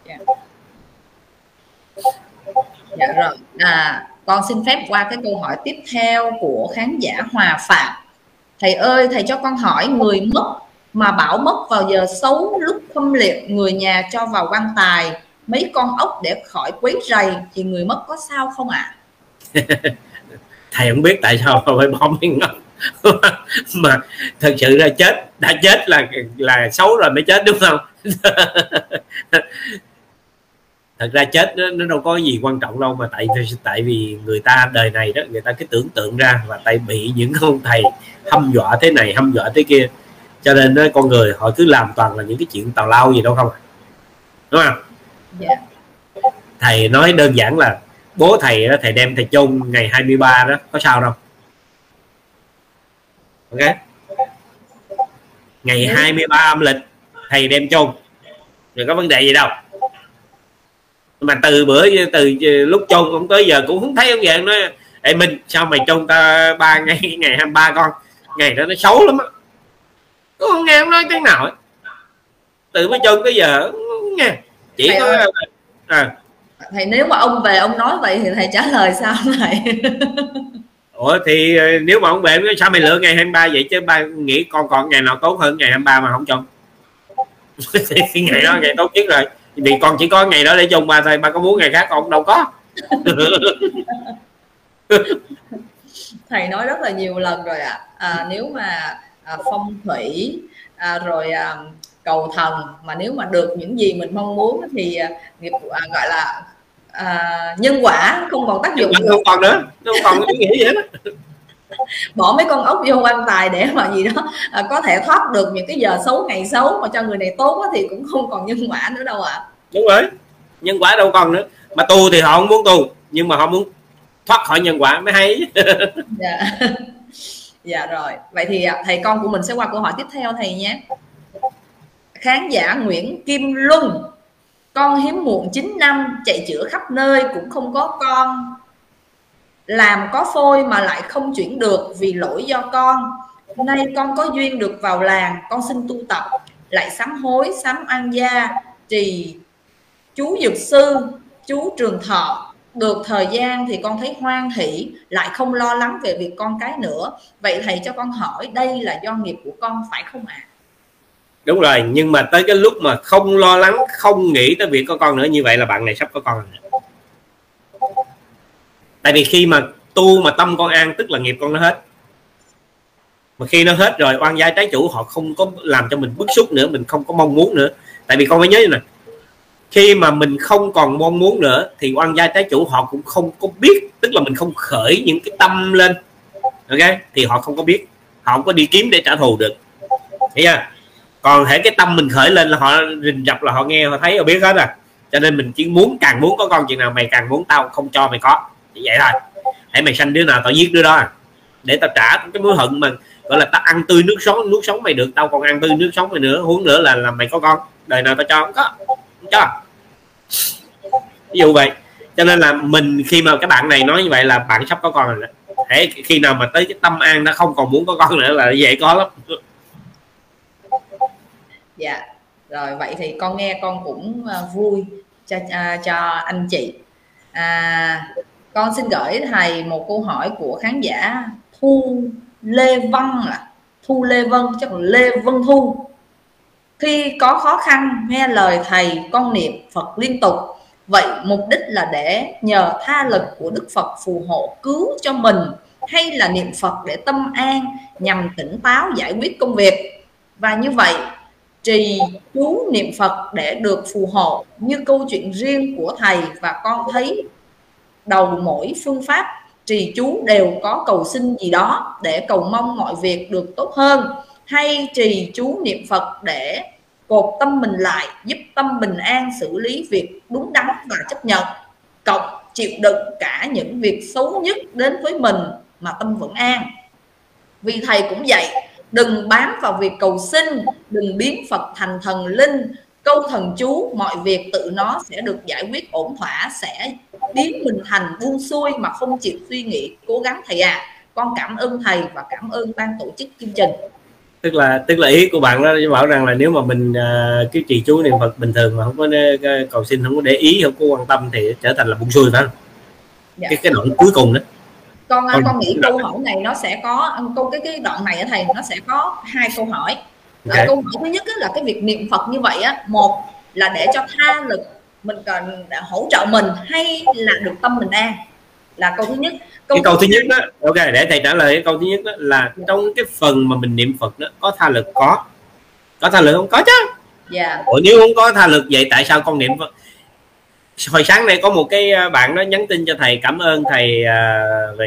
S1: Dạ rồi. Con xin phép qua cái câu hỏi tiếp theo của khán giả Hòa Phạm. Thầy ơi, thầy cho con hỏi, người mất mà bảo mất vào giờ xấu lúc khâm liệm, người nhà cho vào quan tài mấy con ốc để khỏi quấy rầy, thì người mất có sao không ạ?
S2: Thầy không biết tại sao phải bỏ mấy con ốc. Mà thật sự ra đã chết là xấu rồi mới chết, đúng không? Thật ra chết nó đâu có gì quan trọng đâu, mà tại vì người ta đời này đó, người ta cứ tưởng tượng ra, và tại bị những ông thầy hăm dọa thế này hăm dọa thế kia, cho nên đó, con người họ cứ làm toàn là những cái chuyện tào lao gì đâu không, đúng không?
S1: Yeah.
S2: Thầy nói đơn giản là bố thầy đó, thầy đem thầy chôn ngày 23 đó, có sao đâu. Ok, ngày 23 âm lịch thầy đem chôn rồi, có vấn đề gì đâu. Mà từ lúc chôn cũng tới giờ cũng không thấy ông về nói ê Minh sao mày chôn ta 3 ngày, ngày 23 con, ngày đó nó xấu lắm á, cũng không nghe ông nói tiếng nào ấy. Từ mới chôn tới giờ không nghe. Chỉ thầy có
S1: thầy nếu mà ông về ông nói vậy thì thầy trả lời sao thầy?
S2: Ủa thì nếu mà ông về nói sao mày lựa ngày 23 vậy, chứ ba nghĩ con còn ngày nào tốt hơn ngày 23 mà không chôn. Thì ngày đó ngày tốt nhất rồi, vì con chỉ có ngày đó để chôn ba thôi, ba có muốn ngày khác con đâu có.
S1: Thầy nói rất là nhiều lần rồi ạ. Nếu mà phong thủy rồi cầu thần, mà nếu mà được những gì mình mong muốn thì nghiệp gọi là nhân quả không còn tác dụng,
S2: không còn nữa, không còn ý nghĩa gì hết.
S1: Bỏ mấy con ốc vô quan tài để mà gì đó có thể thoát được những cái giờ xấu, ngày xấu, mà cho người này tốt thì cũng không còn nhân quả nữa đâu ạ.
S2: Đúng rồi, nhân quả đâu còn nữa. Mà tu thì họ không muốn tu, nhưng mà họ muốn thoát khỏi nhân quả mới hay.
S1: Dạ. Dạ rồi, vậy thì thầy con của mình sẽ qua câu hỏi tiếp theo thầy nhé. Khán giả Nguyễn Kim Luân: con hiếm muộn 9 năm, chạy chữa khắp nơi cũng không có con, làm có phôi mà lại không chuyển được vì lỗi do con. Nay con có duyên được vào làng, con xin tu tập, lại sám hối, sám an gia, trì chú dược sư, chú trường thọ. Được thời gian thì con thấy hoan hỷ, lại không lo lắng về việc con cái nữa. Vậy thầy cho con hỏi, đây là do nghiệp của con phải không ạ?
S2: Đúng rồi, nhưng mà tới cái lúc mà không lo lắng, không nghĩ tới việc có con nữa, như vậy là bạn này sắp có con rồi. Tại vì khi mà tu mà tâm con an, tức là nghiệp con nó hết. Mà khi nó hết rồi, oan gia trái chủ họ không có làm cho mình bức xúc nữa, mình không có mong muốn nữa. Tại vì con phải nhớ như này, khi mà mình không còn mong muốn nữa thì oan gia trái chủ họ cũng không có biết, tức là mình không khởi những cái tâm lên, ok, thì họ không có biết, họ không có đi kiếm để trả thù được, hiểu chưa? Còn hễ cái tâm mình khởi lên là họ rình rập, là họ nghe, họ thấy, họ biết hết rồi. Cho nên mình chỉ muốn, càng muốn có con chừng nào mày càng muốn tao không cho mày có, chỉ vậy thôi. Hãy mày sanh đứa nào tao giết đứa đó, để tao trả cái mối hận mà gọi là tao ăn tươi nước sống mày được, tao còn ăn tươi nước sống mày nữa, huống nữa là mày có con, đời nào tao cho không có, không cho. Ví dụ vậy. Cho nên là mình, khi mà các bạn này nói như vậy là bạn sắp có con rồi đó. Thế khi nào mà tới cái tâm an nó không còn muốn có con nữa là dễ có lắm.
S1: Dạ rồi, vậy thì con nghe con cũng vui cho anh chị. Con xin gửi thầy một câu hỏi của khán giả Thu Lê Văn, là Thu Lê Vân, chắc là Lê Vân Thu. Khi có khó khăn nghe lời thầy con niệm Phật liên tục, vậy mục đích là để nhờ tha lực của Đức Phật phù hộ cứu cho mình, hay là niệm Phật để tâm an nhằm tỉnh táo giải quyết công việc? Và như vậy trì chú niệm Phật để được phù hộ như câu chuyện riêng của thầy, và con thấy đầu mỗi phương pháp trì chú đều có cầu xin gì đó để cầu mong mọi việc được tốt hơn, hay trì chú niệm Phật để cột tâm mình lại, giúp tâm bình an xử lý việc đúng đắn và chấp nhận, cộng chịu đựng cả những việc xấu nhất đến với mình mà tâm vẫn an. Vì thầy cũng dạy đừng bám vào việc cầu xin, đừng biến Phật thành thần linh, câu thần chú mọi việc tự nó sẽ được giải quyết ổn thỏa, sẽ biến mình thành buông xuôi mà không chịu suy nghĩ cố gắng thầy ạ. Con cảm ơn thầy và cảm ơn ban tổ chức chương trình.
S2: Tức là ý của bạn đó bảo rằng là nếu mà mình cứ trì chú niệm Phật bình thường mà không có cầu xin, không có để ý, không có quan tâm thì trở thành là buông xuôi, phải không? Dạ. Cái đoạn cuối cùng đó.
S1: Con nghĩ câu hỏi này nó sẽ có cái đoạn này ở thầy nó sẽ có hai câu hỏi. Okay. Câu hỏi thứ nhất là cái việc niệm Phật như vậy á, một là để cho tha lực mình cần hỗ trợ mình, hay là được tâm mình an, là câu thứ nhất.
S2: Câu thứ nhất đó, ok, để thầy trả lời. Cái câu thứ nhất đó là trong cái phần mà mình niệm Phật đó có tha lực, có tha lực không? Có chứ.
S1: Dạ.
S2: Ủa, nếu không có tha lực vậy tại sao con niệm Phật? Hồi sáng nay có một cái bạn đó nhắn tin cho thầy cảm ơn thầy về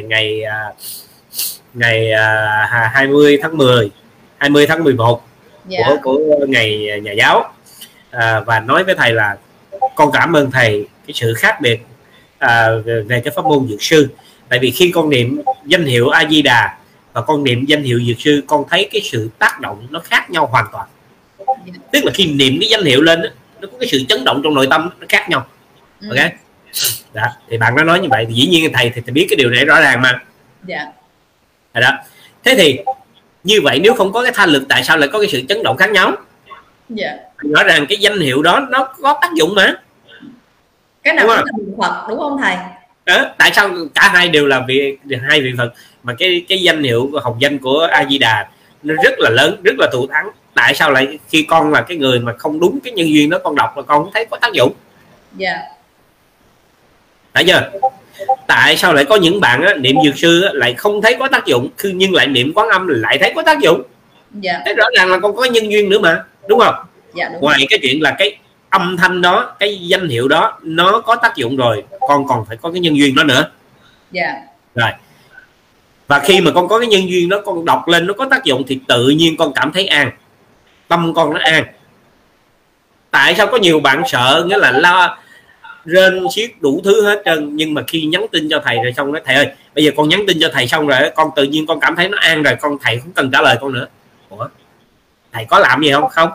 S2: ngày 20 tháng 10, 20 tháng 11 của ngày nhà giáo, và nói với thầy là con cảm ơn thầy cái sự khác biệt về cái pháp môn dược sư. Tại vì khi con niệm danh hiệu A Di Đà và con niệm danh hiệu dược sư, con thấy cái sự tác động nó khác nhau hoàn toàn. Tức là khi niệm cái danh hiệu lên nó có cái sự chấn động trong nội tâm nó khác nhau. Ok. Đó, thì bạn nó nói như vậy thì dĩ nhiên thầy thì biết cái điều này rõ ràng mà.
S1: Dạ.
S2: Đó. Thế thì như vậy nếu không có cái tha lực tại sao lại có cái sự chấn động khác nhau?
S1: Dạ.
S2: Rõ ràng cái danh hiệu đó nó có tác dụng mà.
S1: Cái nào cũng là vị Phật, đúng không thầy?
S2: Đó, tại sao cả hai đều là hai vị Phật, mà cái danh hiệu hồng danh của A Di Đà nó rất là lớn, rất là thù thắng. Tại sao lại khi con là cái người mà không đúng cái nhân duyên đó, con đọc là con không thấy có tác dụng?
S1: Dạ.
S2: Tại chưa? Tại sao lại có những bạn á, niệm dược sư á, lại không thấy có tác dụng, nhưng lại niệm Quán Âm lại thấy có tác dụng?
S1: Dạ.
S2: Thế rõ ràng là con có nhân duyên nữa mà, đúng không?
S1: Dạ, đúng.
S2: Ngoài cái chuyện là cái âm thanh đó, cái danh hiệu đó nó có tác dụng rồi, con còn phải có cái nhân duyên đó nữa.
S1: Dạ.
S2: Rồi. Và khi mà con có cái nhân duyên đó, con đọc lên nó có tác dụng thì tự nhiên con cảm thấy an, tâm con nó an. Tại sao có nhiều bạn sợ, nghĩa là lo rên xiết đủ thứ hết trơn, nhưng mà khi nhắn tin cho thầy rồi xong đó, thầy ơi bây giờ con nhắn tin cho thầy xong rồi con tự nhiên con cảm thấy nó an rồi, con thầy không cần trả lời con nữa. Ủa, thầy có làm gì không? Không.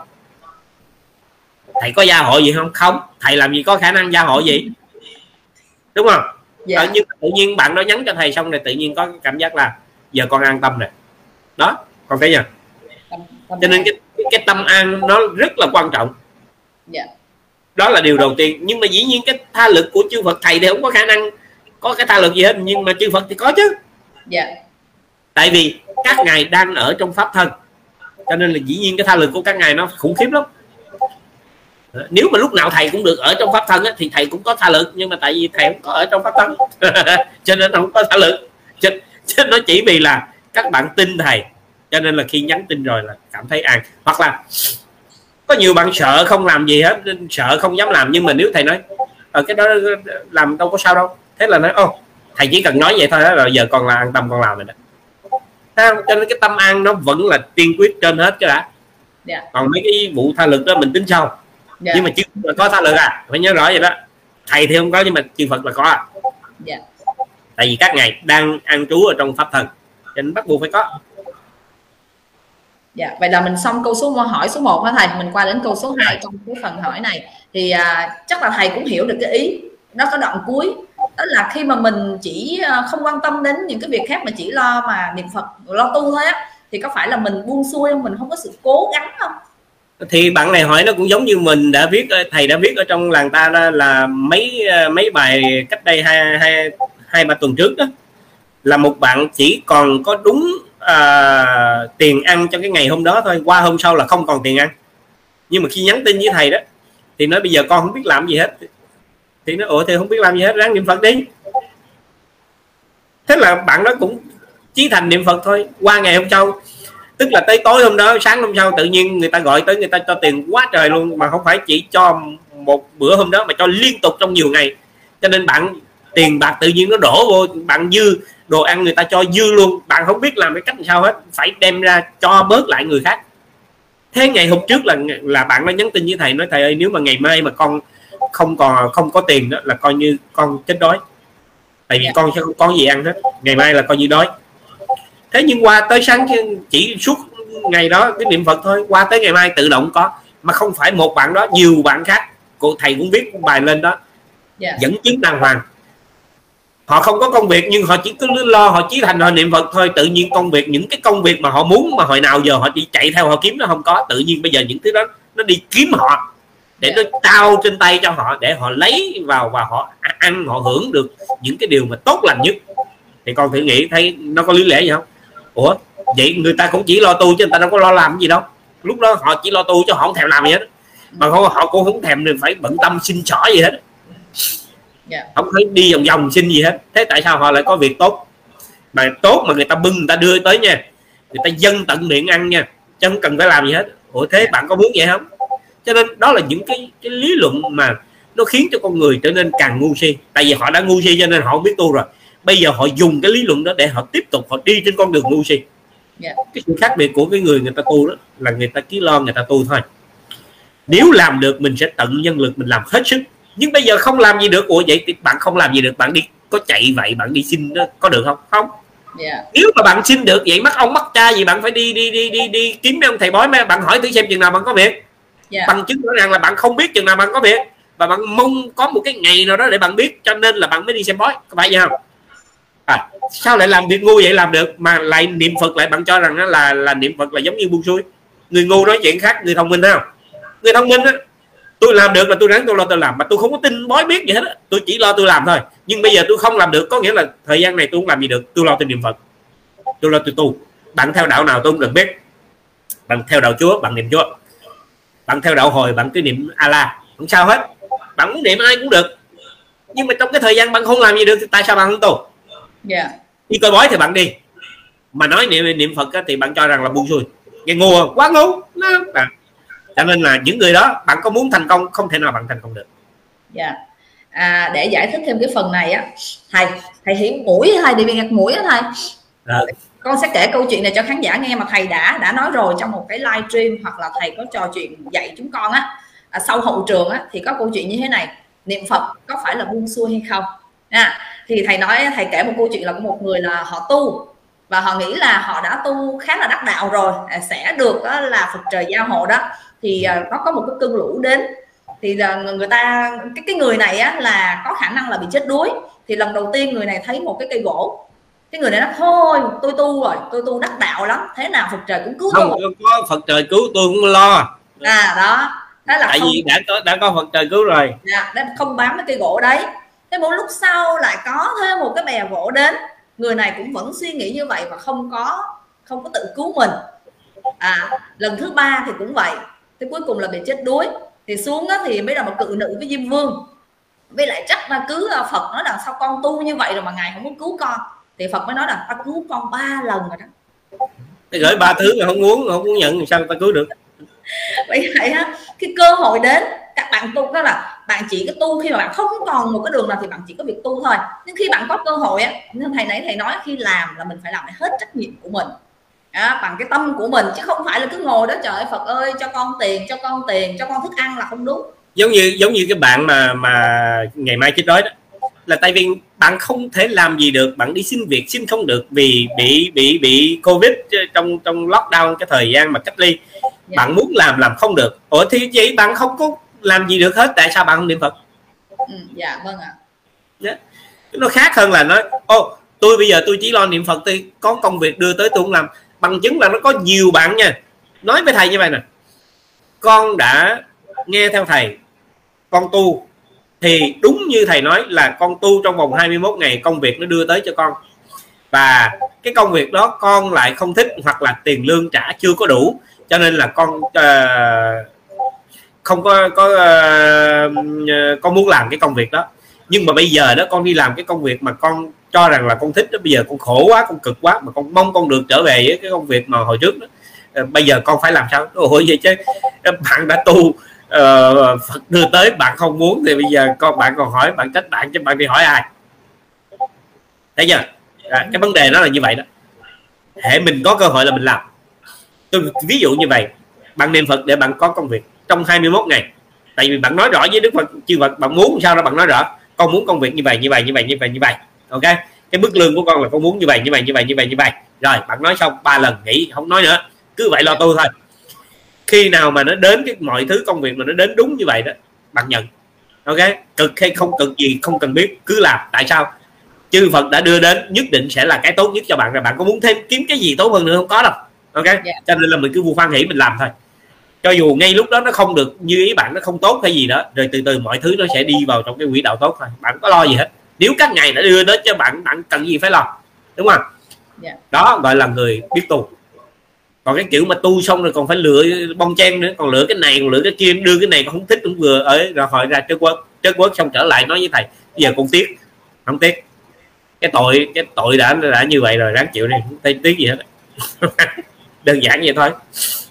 S2: Thầy có gia hộ gì không? Không. Thầy làm gì có khả năng gia hộ gì, đúng không? Nhưng tự nhiên bạn đó nhắn cho thầy xong rồi tự nhiên có cảm giác là giờ con an tâm này đó, con thấy chưa? Cho nên cái tâm an nó rất là quan trọng. Đó là điều đầu tiên. Nhưng mà dĩ nhiên cái tha lực của chư Phật, thầy thì không có khả năng có cái tha lực gì hết, nhưng mà chư Phật thì có chứ. Tại vì các ngài đang ở trong pháp thân, cho nên là dĩ nhiên cái tha lực của các ngài nó khủng khiếp lắm. Nếu mà lúc nào thầy cũng được ở trong pháp thân á, thì thầy cũng có tha lực, nhưng mà tại vì thầy không có ở trong pháp thân cho nên không có tha lực. Chứ nó chỉ vì là các bạn tin thầy, cho nên là khi nhắn tin rồi là cảm thấy an. Hoặc là có nhiều bạn sợ không làm gì hết, sợ không dám làm, nhưng mà nếu thầy nói cái đó làm đâu có sao đâu, thế là nói thầy chỉ cần nói vậy thôi đó, rồi giờ con là an tâm con làm rồi đó. Cho nên cái tâm an nó vẫn là tiên quyết trên hết chứ đã. Còn mấy cái vụ tha lực đó mình tính sau. Nhưng mà chứ là có tha lực phải nhớ rõ vậy đó. Thầy thì không có, nhưng mà chư Phật là có tại vì các ngài đang an trú ở trong pháp thân, cho nên bắt buộc phải có.
S1: Vậy là mình xong câu hỏi số 1 hả thầy? Mình qua đến câu số 2 trong cái phần hỏi này. Thì chắc là thầy cũng hiểu được cái ý nó có đoạn cuối, đó là khi mà mình chỉ không quan tâm đến những cái việc khác mà chỉ lo mà niệm Phật, lo tu thôi á, thì có phải là mình buông xuôi không? Mình không có sự cố gắng không?
S2: Thì bạn này hỏi nó cũng giống như mình đã viết, thầy đã viết ở trong làng ta đó, là mấy bài cách đây hai ba tuần trước đó, là một bạn chỉ còn có đúng tiền ăn cho cái ngày hôm đó thôi, qua hôm sau là không còn tiền ăn. Nhưng mà khi nhắn tin với thầy đó thì nói bây giờ con không biết làm gì hết, thì nó thì không biết làm gì hết, ráng niệm Phật đi. Thế là bạn đó cũng chí thành niệm Phật thôi. Qua ngày hôm sau, tức là tới tối hôm đó, sáng hôm sau tự nhiên người ta gọi tới, người ta cho tiền quá trời luôn, mà không phải chỉ cho một bữa hôm đó mà cho liên tục trong nhiều ngày. Cho nên bạn tiền bạc tự nhiên nó đổ vô, bạn dư đồ ăn người ta cho dư luôn, bạn không biết làm cái cách sao hết, phải đem ra cho bớt lại người khác. Thế ngày hôm trước là bạn nó nhắn tin với thầy nói thầy ơi, nếu mà ngày mai mà con không có tiền đó là coi như con chết đói, tại vì con sẽ không có gì ăn hết, ngày mai là coi như đói. Thế nhưng qua tới sáng chỉ suốt ngày đó cái niệm Phật thôi, qua tới ngày mai tự động có. Mà không phải một bạn đó, nhiều bạn khác, thầy cũng viết bài lên đó, dẫn chứng đàng hoàng. Họ không có công việc nhưng họ chỉ cứ lo, họ chí thành họ niệm Phật thôi, tự nhiên công việc, những cái công việc mà họ muốn mà hồi nào giờ họ chỉ chạy theo họ kiếm nó không có, tự nhiên bây giờ những thứ đó nó đi kiếm họ để nó trao trên tay cho họ, để họ lấy vào và họ ăn, họ hưởng được những cái điều mà tốt lành nhất. Thì con thử nghĩ thấy nó có lý lẽ gì không? Ủa vậy người ta cũng chỉ lo tu chứ người ta đâu có lo làm gì đâu. Lúc đó họ chỉ lo tu chứ họ không thèm làm gì hết, mà họ cũng không thèm phải bận tâm xin xỏ gì hết, không phải đi vòng vòng xin gì hết. Thế tại sao họ lại có việc tốt mà người ta bưng, người ta đưa tới nha, người ta dâng tận miệng ăn nha, chứ không cần phải làm gì hết. Ủa thế bạn có muốn vậy không? Cho nên đó là những cái lý luận mà nó khiến cho con người trở nên càng ngu si. Tại vì họ đã ngu si cho nên họ không biết tu rồi, bây giờ họ dùng cái lý luận đó để họ tiếp tục họ đi trên con đường ngu si. Cái sự khác biệt của cái người ta tu đó là người ta chỉ lo người ta tu thôi. Nếu làm được mình sẽ tận nhân lực mình làm hết sức, nhưng bây giờ không làm gì được. Ủa vậy thì bạn không làm gì được, bạn đi có chạy vậy, bạn đi xin đó, có được không? Không. Nếu mà bạn xin được vậy, mắc ông mắc cha gì bạn phải đi kiếm mấy ông thầy bói, mấy bạn hỏi thử xem chừng nào bạn có việc. Bằng chứng rõ ràng là bạn không biết chừng nào bạn có việc, và bạn mong có một cái ngày nào đó để bạn biết, cho nên là bạn mới đi xem bói, có phải vậy không? Sao lại làm việc ngu vậy làm được, mà lại niệm Phật lại bạn cho rằng đó là niệm Phật là giống như buông xuôi. Người ngu nói chuyện khác người thông minh không? Người thông minh á, tôi làm được là tôi ráng tôi lo tôi làm, mà tôi không có tin bói biết gì hết á, tôi chỉ lo tôi làm thôi. Nhưng bây giờ tôi không làm được, có nghĩa là thời gian này tôi không làm gì được, tôi lo tôi niệm Phật, tôi lo tôi tu. Bạn theo đạo nào tôi không cần biết, bạn theo đạo Chúa bạn niệm Chúa, bạn theo đạo Hồi bạn cứ niệm Allah, không sao hết, bạn muốn niệm ai cũng được. Nhưng mà trong cái thời gian bạn không làm gì được thì tại sao bạn không tu? Đi coi bói thì bạn đi, mà nói niệm Phật thì bạn cho rằng là buông xuôi, nghe ngu không? Quá ngu. Cho nên là những người đó bạn có muốn thành công không thể nào bạn thành công được.
S1: Để giải thích thêm cái phần này á, thầy hiểu mũi, thầy bị ngạt mũi á thầy. Con sẽ kể câu chuyện này cho khán giả nghe mà thầy đã nói rồi trong một cái live stream, hoặc là thầy có trò chuyện dạy chúng con á, sau hậu trường á, thì có câu chuyện như thế này: niệm Phật có phải là buông xuôi hay không? Thì thầy kể một câu chuyện là có một người là họ tu và họ nghĩ là họ đã tu khá là đắc đạo rồi, sẽ được đó là Phật trời gia hộ đó. Thì nó có một cái cơn lũ đến, thì người ta cái người này á là có khả năng là bị chết đuối. thì lần đầu tiên người này thấy một cái cây gỗ, cái người này nói thôi tôi tu rồi, tôi tu đắc đạo lắm, thế nào Phật trời cũng cứu tôi.
S2: Không có Phật trời cứu tôi cũng lo.
S1: Đó thế là
S2: tại vì đã có Phật trời cứu rồi.
S1: Không bám cái cây gỗ đấy. Thế một lúc sau lại có thêm một cái bè gỗ đến, người này cũng vẫn suy nghĩ như vậy và không có tự cứu mình. Lần thứ ba thì cũng vậy, thế cuối cùng là bị chết đuối. Thì xuống đó thì mới là một cự nữ với Diêm Vương, với lại chắc là cứ Phật nói là sao con tu như vậy rồi mà ngài không muốn cứu con, thì Phật mới nói là ta cứu con 3 lần rồi đó.
S2: Cái gửi 3 thứ mà không muốn nhận thì sao ta cứu được.
S1: Vậy á, cái cơ hội đến các bạn tu đó là bạn chỉ có tu khi mà bạn không còn một cái đường nào thì bạn chỉ có việc tu thôi. Nhưng khi bạn có cơ hội á, nên thầy nói khi làm là mình phải làm hết trách nhiệm của mình bằng cái tâm của mình, chứ không phải là cứ ngồi đó trời ơi Phật ơi cho con tiền, cho con thức ăn là không đúng.
S2: Giống như cái bạn mà ngày mai chết đói đó, là tại vì bạn không thể làm gì được, bạn đi xin việc xin không được vì bị Covid trong lockdown cái thời gian mà cách ly. Bạn muốn làm không được. Ủa thì vậy bạn không có làm gì được hết, tại sao bạn không niệm Phật?
S1: Dạ vâng ạ.
S2: Nó khác hơn là nói tôi bây giờ tôi chỉ lo niệm Phật, tôi có công việc đưa tới tôi không làm. Bằng chứng là nó có nhiều bạn nha nói với thầy như vậy nè: con đã nghe theo thầy, con tu thì đúng như thầy nói là con tu trong vòng 21 ngày công việc nó đưa tới cho con, và cái công việc đó con lại không thích hoặc là tiền lương trả chưa có đủ, cho nên là con không con muốn làm cái công việc đó. Nhưng mà bây giờ đó con đi làm cái công việc mà con cho rằng là con thích đó, bây giờ con khổ quá, con cực quá, mà con mong con được trở về với cái công việc mà hồi trước đó. Bây giờ con phải làm sao? Ôi vậy chứ bạn đã tu, Phật đưa tới bạn không muốn thì bây giờ bạn còn hỏi, bạn trách bạn chứ bạn đi hỏi ai? Thấy chưa? Cái vấn đề nó là như vậy đó. Hệ mình có cơ hội là mình làm. Tôi ví dụ như vậy, bạn niệm Phật để bạn có công việc trong 21 ngày. Tại vì bạn nói rõ với Đức Phật, chư Phật bạn muốn sao đó, bạn nói rõ con muốn công việc như vậy. Ok, cái mức lương của con là con muốn như vậy. Rồi bạn nói xong 3 lần nghỉ, không nói nữa, cứ vậy lo tu thôi. Khi nào mà nó đến cái mọi thứ công việc mà nó đến đúng như vậy đó, bạn nhận. Ok, cực hay không cực gì không cần biết, cứ làm. Tại sao? Chư Phật đã đưa đến, nhất định sẽ là cái tốt nhất cho bạn rồi. Bạn có muốn thêm kiếm cái gì tốt hơn nữa không? Có đâu. Ok, cho nên là mình cứ vui hoan hỷ mình làm thôi. Cho dù ngay lúc đó nó không được như ý bạn, nó không tốt hay gì đó, rồi từ từ mọi thứ nó sẽ đi vào trong cái quỹ đạo tốt thôi. Bạn có lo gì hết. Nếu các ngày đã đưa đến cho bạn, bạn cần gì phải lo, đúng không? Đó gọi là người biết tu. Còn cái kiểu mà tu xong rồi còn phải lựa bông chen nữa, còn lựa cái này còn lựa cái kia, đưa cái này còn không thích cũng vừa ở rồi hỏi ra trớt quất xong trở lại nói với thầy bây giờ con tiếc. Không tiếc, cái tội đã như vậy rồi, ráng chịu đi, không thấy tiếc gì hết. Đơn giản vậy thôi.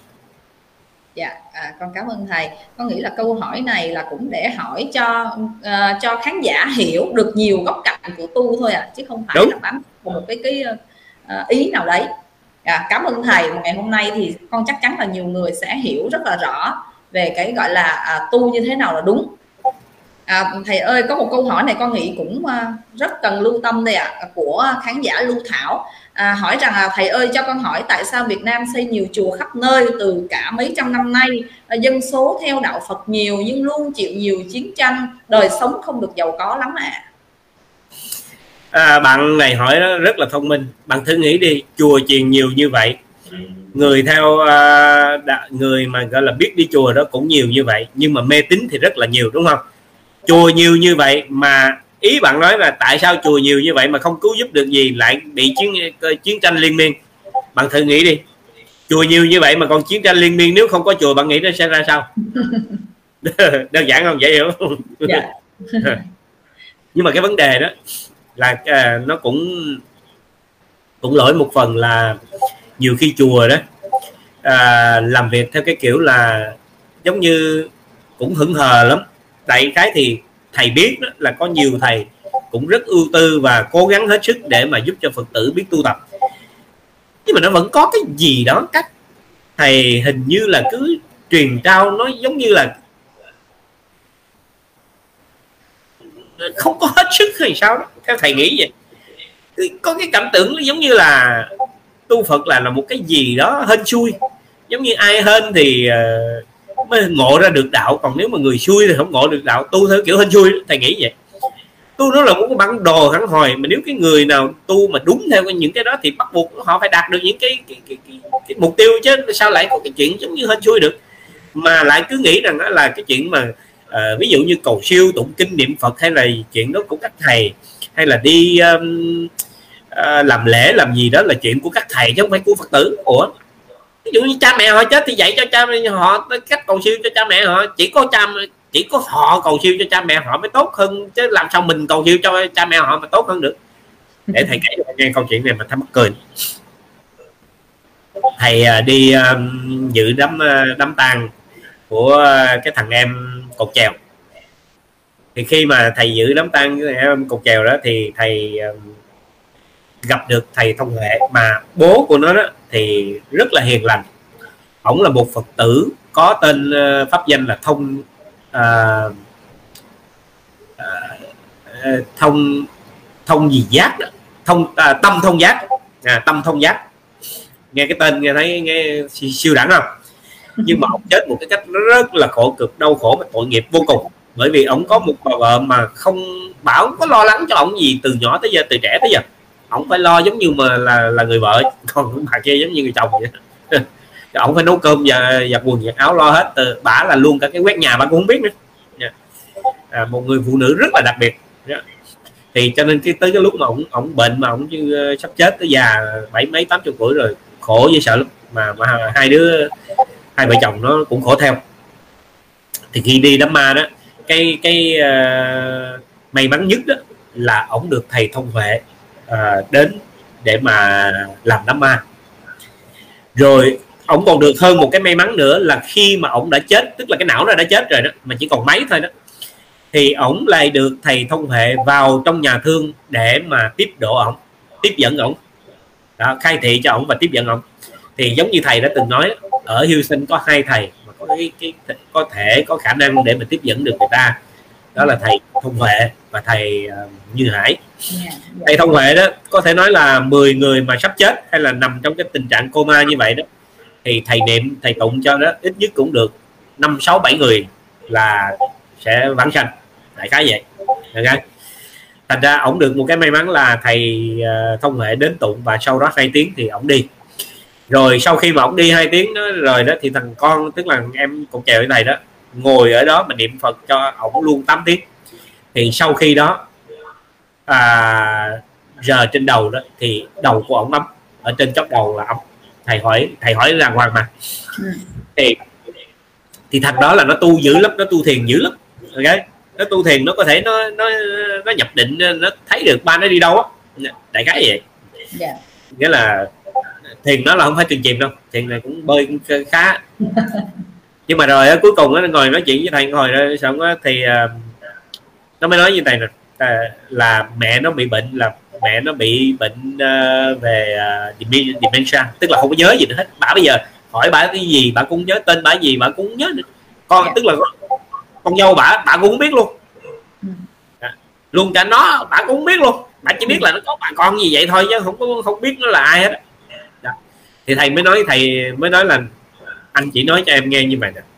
S1: Con cảm ơn thầy. Con nghĩ là câu hỏi này là cũng để hỏi cho khán giả hiểu được nhiều góc cạnh của tu thôi chứ không phải là bám một cái ý nào đấy. Cảm ơn thầy. Ngày hôm nay thì con chắc chắn là nhiều người sẽ hiểu rất là rõ về cái gọi là tu như thế nào là đúng. Thầy ơi, có một câu hỏi này con nghĩ cũng rất cần lưu tâm đây của khán giả Lưu Thảo. Hỏi rằng là thầy ơi cho con hỏi tại sao Việt Nam xây nhiều chùa khắp nơi từ cả mấy trăm năm nay, dân số theo đạo Phật nhiều nhưng luôn chịu nhiều chiến tranh, đời sống không được giàu có lắm
S2: Bạn này hỏi đó rất là thông minh. Bạn thử nghĩ đi, chùa chiền nhiều như vậy, người theo người mà gọi là biết đi chùa đó cũng nhiều như vậy, nhưng mà mê tín thì rất là nhiều, đúng không? Chùa nhiều như vậy mà ý bạn nói là tại sao chùa nhiều như vậy mà không cứu giúp được gì, lại bị chiến tranh liên miên. Bạn thử nghĩ đi, chùa nhiều như vậy mà còn chiến tranh liên miên, nếu không có chùa bạn nghĩ nó sẽ ra sao? Đơn giản không? Dễ hiểu không? Nhưng mà cái vấn đề đó là nó cũng lỗi một phần là nhiều khi chùa đó làm việc theo cái kiểu là giống như cũng hững hờ lắm. Đại cái thì thầy biết đó, là có nhiều thầy cũng rất ưu tư và cố gắng hết sức để mà giúp cho Phật tử biết tu tập, nhưng mà nó vẫn có cái gì đó các thầy hình như là cứ truyền trao, nó giống như là không có hết sức hay sao đó, theo thầy nghĩ vậy. Có cái cảm tưởng nó giống như là tu Phật là một cái gì đó hên xui, giống như ai hên thì mới ngộ ra được đạo, còn nếu mà người xui thì không ngộ được đạo, tu theo kiểu hên xui. Thầy nghĩ vậy. Tu nó là một cái bản đồ hẳn hồi, mà nếu cái người nào tu mà đúng theo những cái đó thì bắt buộc họ phải đạt được những cái mục tiêu, chứ sao lại có cái chuyện giống như hên xui được, mà lại cứ nghĩ rằng đó là cái chuyện mà ví dụ như cầu siêu tụng kinh niệm Phật hay là chuyện đó của các thầy, hay là đi làm lễ làm gì đó là chuyện của các thầy chứ không phải của Phật tử. Ủa, ví dụ như cha mẹ họ chết thì dạy cho cha mẹ họ cách cầu siêu cho cha mẹ họ, chỉ có họ cầu siêu cho cha mẹ họ mới tốt hơn, chứ làm sao mình cầu siêu cho cha mẹ họ mà tốt hơn được. Để thầy kể cho nghe câu chuyện này mà thầy mắc cười. Thầy đi dự đám tang của cái thằng em cột chèo. Thì khi mà thầy giữ đám tang với em cột chèo đó thì thầy gặp được thầy Thông Huệ, mà bố của nó đó thì rất là hiền lành. Ổng là một Phật tử có tên pháp danh là thông gì giác đó, tâm thông giác, tâm thông giác. Nghe cái tên nghe thấy nghe siêu đẳng không? Nhưng mà ông chết một cái cách rất là khổ cực, đau khổ và tội nghiệp vô cùng, bởi vì ông có một bà vợ mà không bảo có lo lắng cho ông gì từ nhỏ tới giờ, từ trẻ tới giờ. Ông phải lo giống như mà là người vợ, còn bà kia giống như người chồng vậy. Ông phải nấu cơm và giặt quần giặt áo lo hết. Bả là luôn cả cái quét nhà bả cũng không biết nữa. Một người phụ nữ rất là đặc biệt. Thì cho nên tới cái lúc mà ông bệnh, mà ông sắp chết tới già 70 80 tuổi rồi, khổ dễ sợ lắm. Mà hai vợ chồng nó cũng khổ theo. Thì khi đi đám ma đó, cái may mắn nhất đó là ổng được thầy Thông Huệ đến để mà làm đám ma. Rồi ổng còn được hơn một cái may mắn nữa là khi mà ổng đã chết, tức là cái não đã chết rồi đó, mà chỉ còn máy thôi đó, thì ổng lại được thầy Thông Huệ vào trong nhà thương để mà tiếp dẫn ổng đó, khai thị cho ổng và tiếp dẫn ổng. Thì giống như thầy đã từng nói, ở Hiêu Sinh có hai thầy mà có thể có khả năng để mà tiếp dẫn được người ta, đó là thầy Thông Huệ và thầy Như Hải. Thầy Thông Huệ đó có thể nói là 10 người mà sắp chết hay là nằm trong cái tình trạng coma như vậy đó, thì thầy niệm, thầy tụng cho đó ít nhất cũng được 5, 6, 7 người là sẽ vãng sanh, đại khái vậy. Okay. Thành ra ổng được một cái may mắn là thầy Thông Huệ đến tụng, và sau đó 2 tiếng thì ổng đi. Rồi sau khi mà ổng đi 2 tiếng đó rồi đó, thì thằng con, tức là em cột chèo với thầy đó, ngồi ở đó mà niệm Phật cho ổng luôn 8 tiếng. Thì sau khi đó giờ trên đầu đó thì đầu của ổng ấm, ở trên chóp đầu là ấm. Thầy hỏi đàng hoàng mà. Thì thằng đó là nó tu dữ lắm, nó tu thiền dữ lắm. Okay. Nó tu thiền, nó có thể nó nhập định, nó thấy được ba nó đi đâu á, đại khái vậy. Nghĩa là thiền đó là không phải thuyền chìm đâu, thiền này cũng bơi cũng khá. Nhưng mà rồi cuối cùng nó ngồi nói chuyện với thầy, ngồi đó xong đó, thì nó mới nói như thầy là mẹ nó bị bệnh, về dementia, tức là không có nhớ gì nữa hết. Bà bây giờ hỏi bà cái gì bà cũng nhớ, tên bà gì bà cũng nhớ được. Tức là con dâu bà cũng không biết luôn. Luôn cả nó bà cũng không biết luôn, bà chỉ biết là nó có bà con gì vậy thôi, chứ không biết nó là ai hết. Thì thầy mới nói là anh chỉ nói cho em nghe như vậy nè,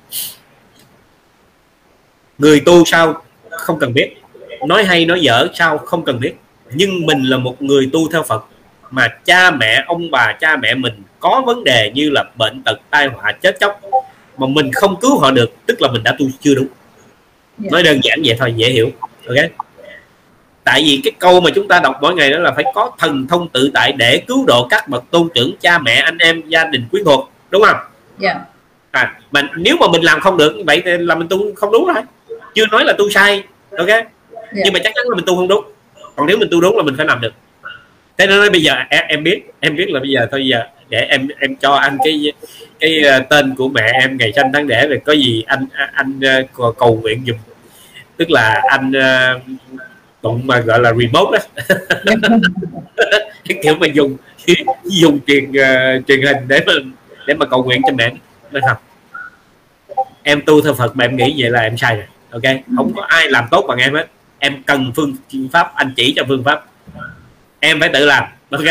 S2: người tu sao không cần biết, nói hay nói dở sao không cần biết, nhưng mình là một người tu theo Phật mà cha mẹ ông bà cha mẹ mình có vấn đề như là bệnh tật tai họa chết chóc mà mình không cứu họ được, tức là mình đã tu chưa đúng. Nói đơn giản vậy thôi, dễ hiểu. Ok. Tại vì cái câu mà chúng ta đọc mỗi ngày đó là phải có thần thông tự tại để cứu độ các bậc tôn trưởng, cha mẹ anh em gia đình quyến thuộc, đúng không? Mà nếu mà mình làm không được như vậy thì là mình tu không đúng rồi, chưa nói là tu sai. Ok. Nhưng mà chắc chắn là mình tu không đúng, còn nếu mình tu đúng là mình phải làm được. Thế nên bây giờ em biết là bây giờ thôi, giờ để em cho anh cái tên của mẹ em, ngày sinh tháng đẻ, rồi có gì anh cầu nguyện giùm, tức là anh tụng mà gọi là remote đó. Cái kiểu mà dùng truyền hình để mà cầu nguyện cho mẹ. Nói không, em tu theo Phật mà em nghĩ vậy là em sai rồi. Ok, không có ai làm tốt bằng em hết. Em cần phương pháp, anh chỉ cho phương pháp, em phải tự làm. Ok.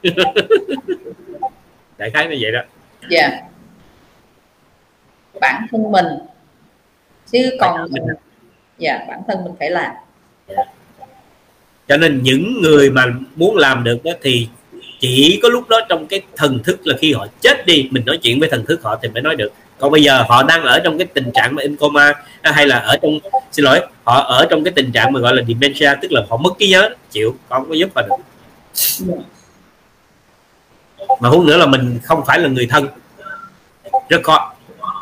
S2: Đại khái như vậy đó.
S1: Dạ. Bản thân mình chứ còn dạ, bản thân mình phải làm.
S2: Cho nên những người mà muốn làm được đó thì chỉ có lúc đó trong cái thần thức, là khi họ chết đi mình nói chuyện với thần thức họ thì mới nói được. Còn bây giờ họ đang ở trong cái tình trạng mà in coma, hay là ở trong, xin lỗi, họ ở trong cái tình trạng mà gọi là dementia, tức là họ mất trí nhớ, chịu, không có giúp họ được. Mà huống nữa là mình không phải là người thân, rất khó.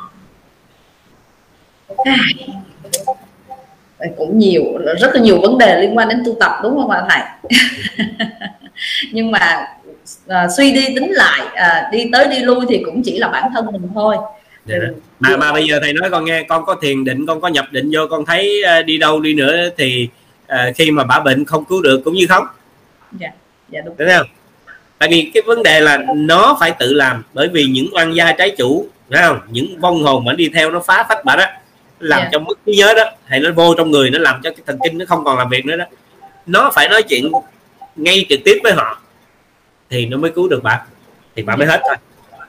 S1: Cũng nhiều, rất là nhiều vấn đề liên quan đến tu tập, đúng không ạ thầy? Nhưng mà suy đi tính lại, đi tới đi lui thì cũng chỉ là bản thân mình thôi.
S2: Mà bây giờ thầy nói con nghe, con có thiền định, con có nhập định vô, con thấy đi đâu đi nữa thì khi mà bả bệnh không cứu được cũng như không.
S1: Dạ, dạ đúng.
S2: Đúng không? Tại vì cái vấn đề là nó phải tự làm, bởi vì những oan gia trái chủ, phải không? Những vong hồn mà đi theo nó phá phách bả đó, làm cho mất trí nhớ đó, hay nó vô trong người, nó làm cho cái thần kinh nó không còn làm việc nữa đó. Nó phải nói chuyện ngay trực tiếp với họ thì nó mới cứu được bà, thì bà mới hết thôi.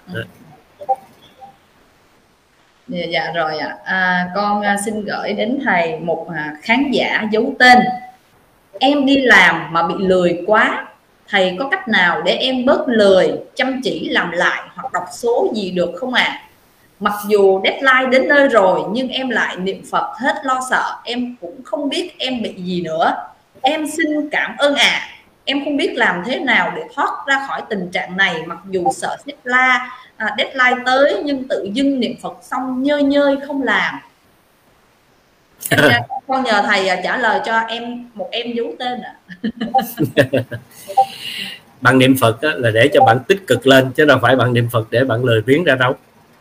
S1: Dạ rồi ạ. Con xin gửi đến thầy một khán giả giấu tên. Em đi làm mà bị lười quá, thầy có cách nào để em bớt lười, chăm chỉ làm lại hoặc đọc số gì được không ạ? Mặc dù deadline đến nơi rồi nhưng em lại niệm Phật hết lo sợ, em cũng không biết em bị gì nữa. Em xin cảm ơn ạ. Em không biết làm thế nào để thoát ra khỏi tình trạng này, mặc dù sợ deadline tới nhưng tự dưng niệm Phật xong nhơi nhơi không làm. Con nhờ thầy trả lời cho em, một em giấu tên ạ.
S2: Bạn niệm Phật là để cho bạn tích cực lên, chứ đâu phải bạn niệm Phật để bạn lười biếng ra đâu.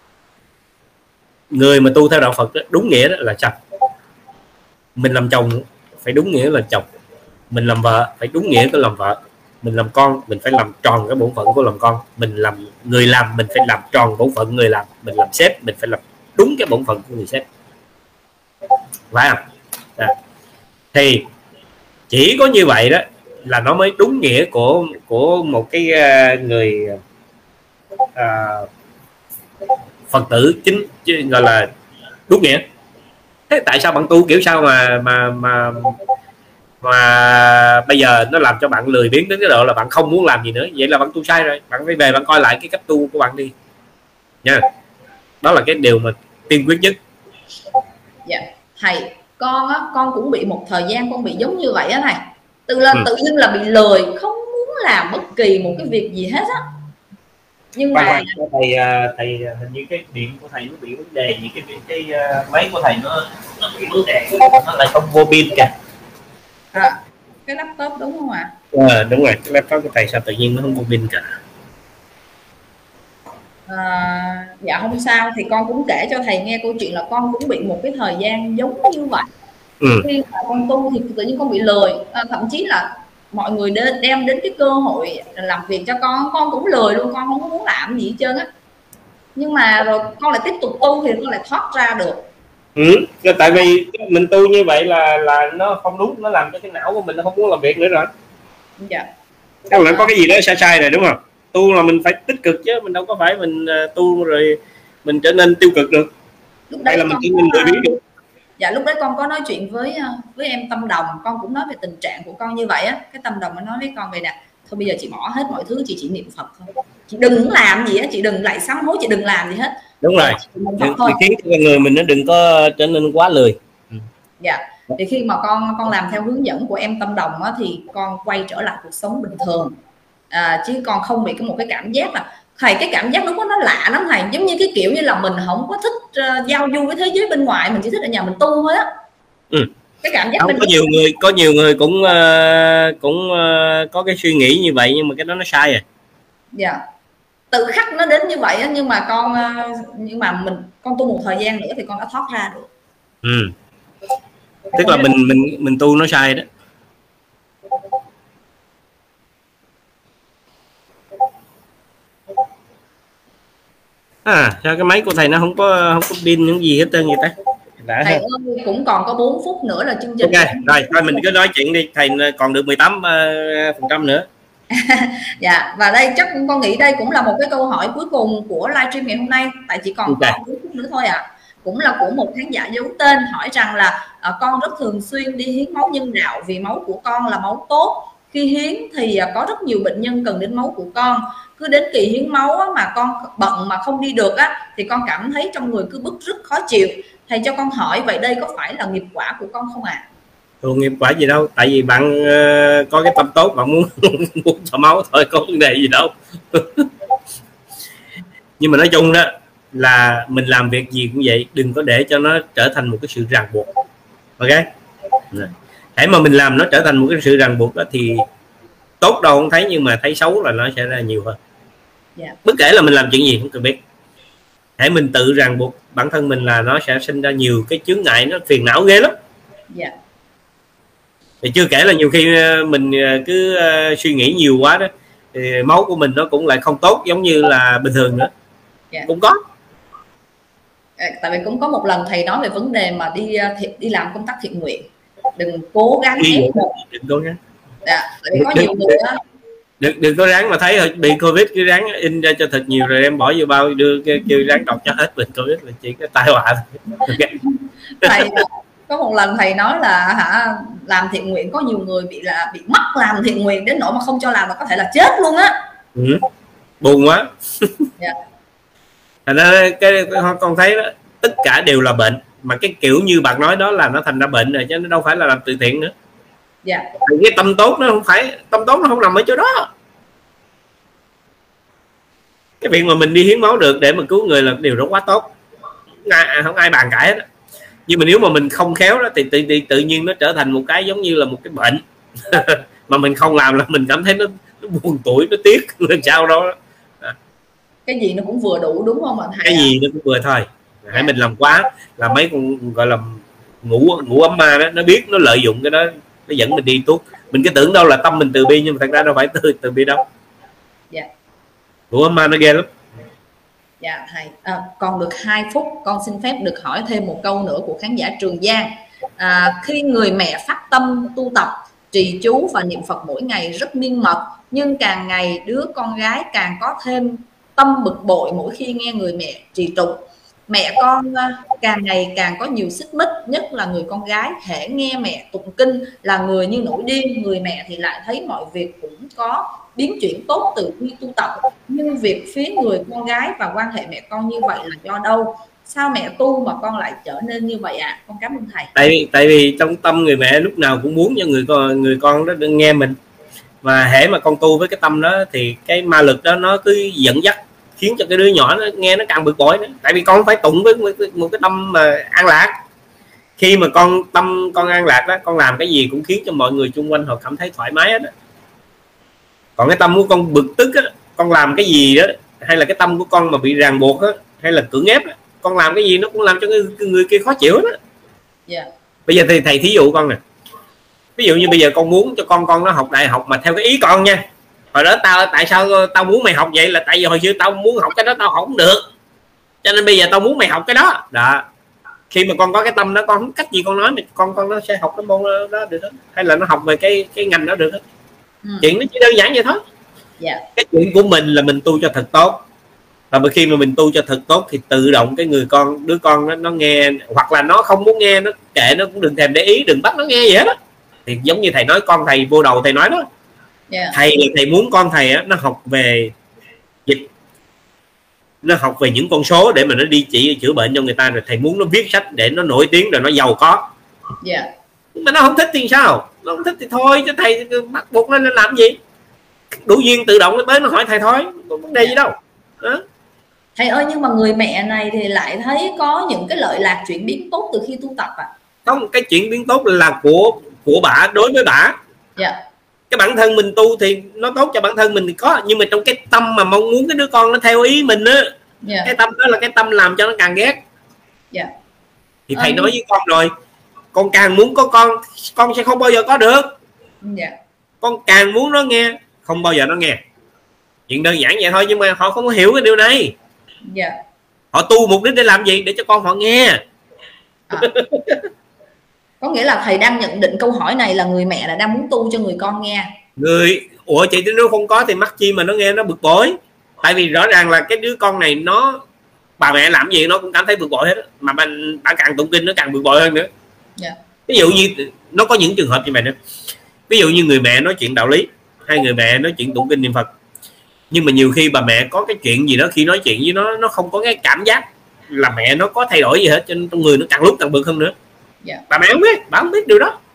S2: Người mà tu theo đạo Phật đó, đúng nghĩa đó là sao? Mình làm chồng phải đúng nghĩa là chồng, mình làm vợ phải đúng nghĩa của làm vợ, mình làm con mình phải làm tròn cái bổn phận của làm con, mình làm người làm mình phải làm tròn bổn phận người làm, mình làm sếp mình phải làm đúng cái bổn phận của người sếp, phải không? Thì chỉ có như vậy đó là nó mới đúng nghĩa của một cái người Phật tử chính, gọi là đúng nghĩa. Thế tại sao bạn tu kiểu sao mà bây giờ nó làm cho bạn lười biếng đến cái độ là bạn không muốn làm gì nữa? Vậy là bạn tu sai rồi, bạn phải về bạn coi lại cái cách tu của bạn đi nha. Đó là cái điều mà tiên quyết nhất.
S1: Dạ thầy, con cũng bị một thời gian con bị giống như vậy á thầy, tự nhiên là bị lười, không muốn làm bất kỳ một cái việc gì hết á. Nhưng mà
S2: thầy hình như cái điện của thầy nó bị vấn đề gì, cái máy của thầy nó bị vấn đề, nó lại không vô pin kìa.
S1: Cái laptop đúng không ạ?
S2: Đúng rồi, cái laptop của thầy sao tự nhiên nó không vô pin cả.
S1: Dạ không sao, thì con cũng kể cho thầy nghe câu chuyện là con cũng bị một cái thời gian giống như vậy. Khi mà con tu thì tự nhiên con bị lười, thậm chí là mọi người đem đến cái cơ hội làm việc cho con cũng lười luôn, con không muốn làm gì hết trơn á. Nhưng mà rồi con lại tiếp tục tu thì con lại thoát ra được.
S2: Tại vì mình tu như vậy là nó không đúng, nó làm cho cái não của mình nó không muốn làm việc nữa rồi.
S1: Dạ.
S2: Chắc là có cái gì đó sai rồi đúng không? Tu là mình phải tích cực chứ, mình đâu có phải mình tu rồi mình trở nên tiêu cực được.
S1: Lúc đấy
S2: là mình chỉ mình lười biếng được.
S1: Dạ lúc đấy con có nói chuyện với em Tâm Đồng, con cũng nói về tình trạng của con như vậy á. Cái Tâm Đồng nó nói với con vậy nè: thôi bây giờ chị bỏ hết mọi thứ, chị chỉ niệm Phật thôi, chị đừng làm gì á, chị đừng lại sám hối, chị đừng làm gì hết.
S2: Đúng rồi, khiến cho người mình nó đừng có trở nên quá lười.
S1: Dạ, thì khi mà con làm theo hướng dẫn của em Tâm Đồng á, thì con quay trở lại cuộc sống bình thường, chứ con không bị một cái cảm giác là thầy, cái cảm giác lúc đó nó lạ lắm thầy, giống như cái kiểu như là mình không có thích giao du với thế giới bên ngoài, mình chỉ thích ở nhà mình tu thôi á. Cái cảm giác
S2: không, có nhiều người cũng có cái suy nghĩ như vậy, nhưng mà cái đó nó sai rồi.
S1: Dạ, tự khắc nó đến như vậy á, nhưng mà con tu một thời gian nữa thì con đã thoát ra được.
S2: Tức là mình tu nó sai đó. Sao cái máy của thầy nó không có pin những gì hết trơn vậy ta?
S1: Thầy ơi, cũng còn có 4 phút nữa là chương trình.
S2: Ok, rồi thôi mình cứ nói chuyện đi, thầy còn được 18% nữa.
S1: Dạ, và đây chắc con nghĩ đây cũng là một cái câu hỏi cuối cùng của livestream ngày hôm nay, tại chỉ còn 4 phút nữa thôi ạ. cũng là của một khán giả giấu tên, hỏi rằng là con rất thường xuyên đi hiến máu nhân đạo vì máu của con là máu tốt. Khi hiến thì có rất nhiều bệnh nhân cần đến máu của con. Cứ đến kỳ hiến máu mà con bận mà không đi được thì con cảm thấy trong người cứ bứt rứt khó chịu. Thầy cho con hỏi vậy đây có phải là nghiệp quả của con không ạ?
S2: Nghiệp quả gì đâu, tại vì bạn có cái tâm tốt, bạn muốn cho máu thôi, có vấn đề gì đâu. Nhưng mà nói chung đó là mình làm việc gì cũng vậy, đừng có để cho nó trở thành một cái sự ràng buộc. Ok, để mà mình làm nó trở thành một cái sự ràng buộc đó thì tốt đâu không thấy, nhưng mà thấy xấu là nó sẽ ra nhiều hơn. Bất kể là mình làm chuyện gì không cần biết, hãy mình tự ràng buộc bản thân mình là nó sẽ sinh ra nhiều cái chướng ngại, nó phiền não ghê lắm. Thì chưa kể là nhiều khi mình cứ suy nghĩ nhiều quá đó thì máu của mình nó cũng lại không tốt giống như là bình thường nữa. Cũng có.
S1: Tại vì cũng có một lần thầy nói về vấn đề mà đi làm công tác thiện nguyện, đừng cố gắng ép mình.
S2: Đừng cố gắng.
S1: Tại vì có nhiều người đó,
S2: đừng có ráng mà thấy bị Covid cứ ráng in ra cho thật nhiều rồi em bỏ vô bao đưa kêu ráng đọc cho hết bệnh Covid là chỉ cái tai họa thôi.
S1: Thầy có một lần thầy nói là làm thiện nguyện có nhiều người bị mắc làm thiện nguyện đến nỗi mà không cho làm là có thể là chết luôn á.
S2: Buồn quá. Thành ra con thấy đó, tất cả đều là bệnh, mà cái kiểu như bạn nói đó là nó thành ra bệnh rồi, chứ nó đâu phải là làm từ thiện nữa. Cái tâm tốt nó không phải, tâm tốt nó không nằm ở chỗ đó. Cái việc mà mình đi hiến máu được để mà cứu người là điều đó quá tốt, không ai bàn cãi hết. Nhưng mà nếu mà mình không khéo đó thì tự nhiên nó trở thành một cái giống như là một cái bệnh mà mình không làm là mình cảm thấy nó buồn tuổi, nó tiếc làm sao đó.
S1: Cái gì nó cũng vừa đủ đúng không ạ thầy?
S2: Cái gì nó cũng vừa thôi. Hãy mình làm quá là mấy con gọi là ngủ ấm ma đó, nó biết nó lợi dụng cái đó, nó dẫn mình đi tuốt. Mình cứ tưởng đâu là tâm mình từ bi, nhưng mà thật ra đâu phải từ bi đâu. Ngủ ấm ma nó ghê lắm.
S1: Dạ thầy, còn được 2 phút, con xin phép được hỏi thêm một câu nữa của khán giả Trường Giang. Khi người mẹ phát tâm tu tập, trì chú và niệm Phật mỗi ngày rất miên mật, nhưng càng ngày đứa con gái càng có thêm tâm bực bội mỗi khi nghe người mẹ trì tụng. Mẹ con càng ngày càng có nhiều xích mích, nhất là người con gái hễ nghe mẹ tụng kinh là người như nổi điên, người mẹ thì lại thấy mọi việc cũng có biến chuyển tốt từ khi tu tập. Nhưng việc phía người con gái và quan hệ mẹ con như vậy là do đâu? Sao mẹ tu mà con lại trở nên như vậy ạ? Con cảm ơn thầy.
S2: Tại vì trong tâm người mẹ lúc nào cũng muốn cho người con đó đừng nghe mình, và hễ mà con tu với cái tâm đó thì cái ma lực đó nó cứ dẫn dắt, khiến cho cái đứa nhỏ nó nghe nó càng bực bội nữa. Tại vì con phải tụng với một cái tâm mà an lạc. Khi mà con an lạc đó, con làm cái gì cũng khiến cho mọi người xung quanh họ cảm thấy thoải mái hết đó. Còn cái tâm của con bực tức á, con làm cái gì đó, hay là cái tâm của con mà bị ràng buộc á, hay là cưỡng ép á, con làm cái gì nó cũng làm cho người kia khó chịu đó. Bây giờ thì thầy thí dụ con nè, ví dụ như bây giờ con muốn cho con nó học đại học mà theo cái ý con nha. Hồi đó tại sao tao muốn mày học vậy, là tại vì hồi xưa tao muốn học cái đó tao học không được, cho nên bây giờ tao muốn mày học cái đó. Khi mà con có cái tâm đó, con không cách gì con nói con nó sẽ học cái môn đó được đó, hay là nó học về cái ngành đó được đó. Chuyện nó chỉ đơn giản vậy thôi. Cái chuyện của mình là mình tu cho thật tốt, và khi mà mình tu cho thật tốt thì tự động cái đứa con nó nghe, hoặc là nó không muốn nghe, nó kệ, nó cũng đừng thèm để ý, đừng bắt nó nghe gì hết đó. Thì giống như thầy nói, con thầy vô đầu thầy nói đó, thầy muốn con thầy á, nó học về dịch, nó học về những con số để mà nó đi chữa bệnh cho người ta, rồi thầy muốn nó viết sách để nó nổi tiếng rồi nó giàu có. Mà nó không thích thì sao? Nó không thích thì thôi, cho thầy bắt buộc nó làm gì? Đủ duyên tự động nó tới nó hỏi thầy thôi, không vấn đề gì đâu đó.
S1: Thầy ơi, nhưng mà người mẹ này thì lại thấy có những cái lợi lạc chuyển biến tốt từ khi tu tập
S2: Không, cái chuyển biến tốt là của bả đối với bả. Cái bản thân mình tu thì nó tốt cho bản thân mình thì có, nhưng mà trong cái tâm mà mong muốn cái đứa con nó theo ý mình á, cái tâm đó là cái tâm làm cho nó càng ghét. Thì thầy nói với con rồi, con càng muốn có con sẽ không bao giờ có được. Con càng muốn nó nghe, không bao giờ nó nghe. Chuyện đơn giản vậy thôi, nhưng mà họ không có hiểu cái điều này. Họ tu mục đích để làm gì? Để cho con họ nghe.
S1: Có nghĩa là thầy đang nhận định câu hỏi này là người mẹ là đang muốn tu cho người con nghe.
S2: Ủa chị, nếu không có thì mắc chi mà nó nghe nó bực bội. Tại vì rõ ràng là cái đứa con này nó bà mẹ làm gì nó cũng cảm thấy bực bội hết, mà bà càng tụng kinh nó càng bực bội hơn nữa. Ví dụ như nó có những trường hợp như vậy nữa, ví dụ như người mẹ nói chuyện đạo lý, hai người mẹ nói chuyện tụng kinh niệm Phật, nhưng mà nhiều khi bà mẹ có cái chuyện gì đó, khi nói chuyện với nó không có cái cảm giác là mẹ nó có thay đổi gì hết, cho nên trong người nó càng lúc càng bực hơn nữa. Bà mẹ không biết, bà không biết điều đó.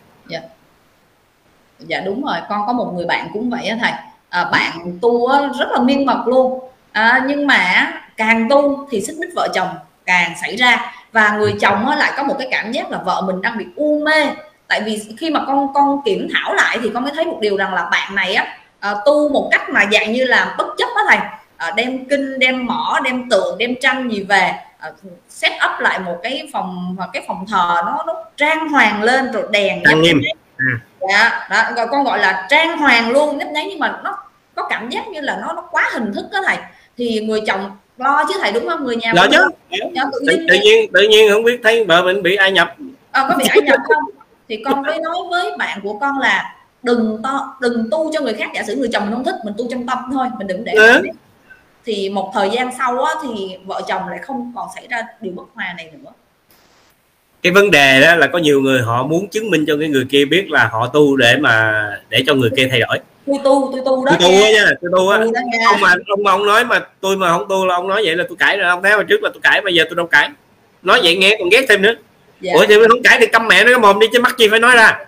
S1: Dạ đúng rồi, con có một người bạn cũng vậy á thầy. Bạn tu rất là miên mật luôn, nhưng mà càng tu thì xích mích vợ chồng càng xảy ra, và người chồng lại có một cái cảm giác là vợ mình đang bị u mê. Tại vì khi mà con kiểm thảo lại thì con mới thấy một điều rằng là bạn này tu một cách mà dạng như là bất chấp đó thầy, đem kinh, đem mỏ, đem tượng, đem tranh gì về, set up lại một cái phòng thờ nó trang hoàng lên, rồi đèn
S2: trang nghiêm.
S1: Dạ, đó, rồi con gọi là trang hoàng luôn, nhấp nháy, nhưng mà nó có cảm giác như là nó quá hình thức đó thầy. Thì người chồng lo chứ thầy, đúng không? Người nhà
S2: lo chứ. Tự nhiên không biết thấy vợ mình bị ai nhập,
S1: có bị ai nhập không? Thì con mới nói với bạn của con là đừng tu cho người khác. Giả sử người chồng mình không thích, mình tu trong tâm thôi, mình đừng để thì một thời gian sau thì vợ chồng lại không còn xảy ra điều bất hòa này nữa.
S2: Cái vấn đề đó là có nhiều người họ muốn chứng minh cho cái người kia biết là họ tu để cho người kia thay đổi.
S1: Tôi tu đó,
S2: tôi tu nha, tôi tu á. Ông nói mà tôi mà không tu là ông nói vậy là tôi cãi rồi. Ông thấy hồi trước là tôi cãi, bây giờ tôi đâu cãi. Nói vậy nghe còn ghét thêm nữa. Ủa thì không cãi thì câm mẹ nó cái mồm đi chứ mắc chi phải nói ra.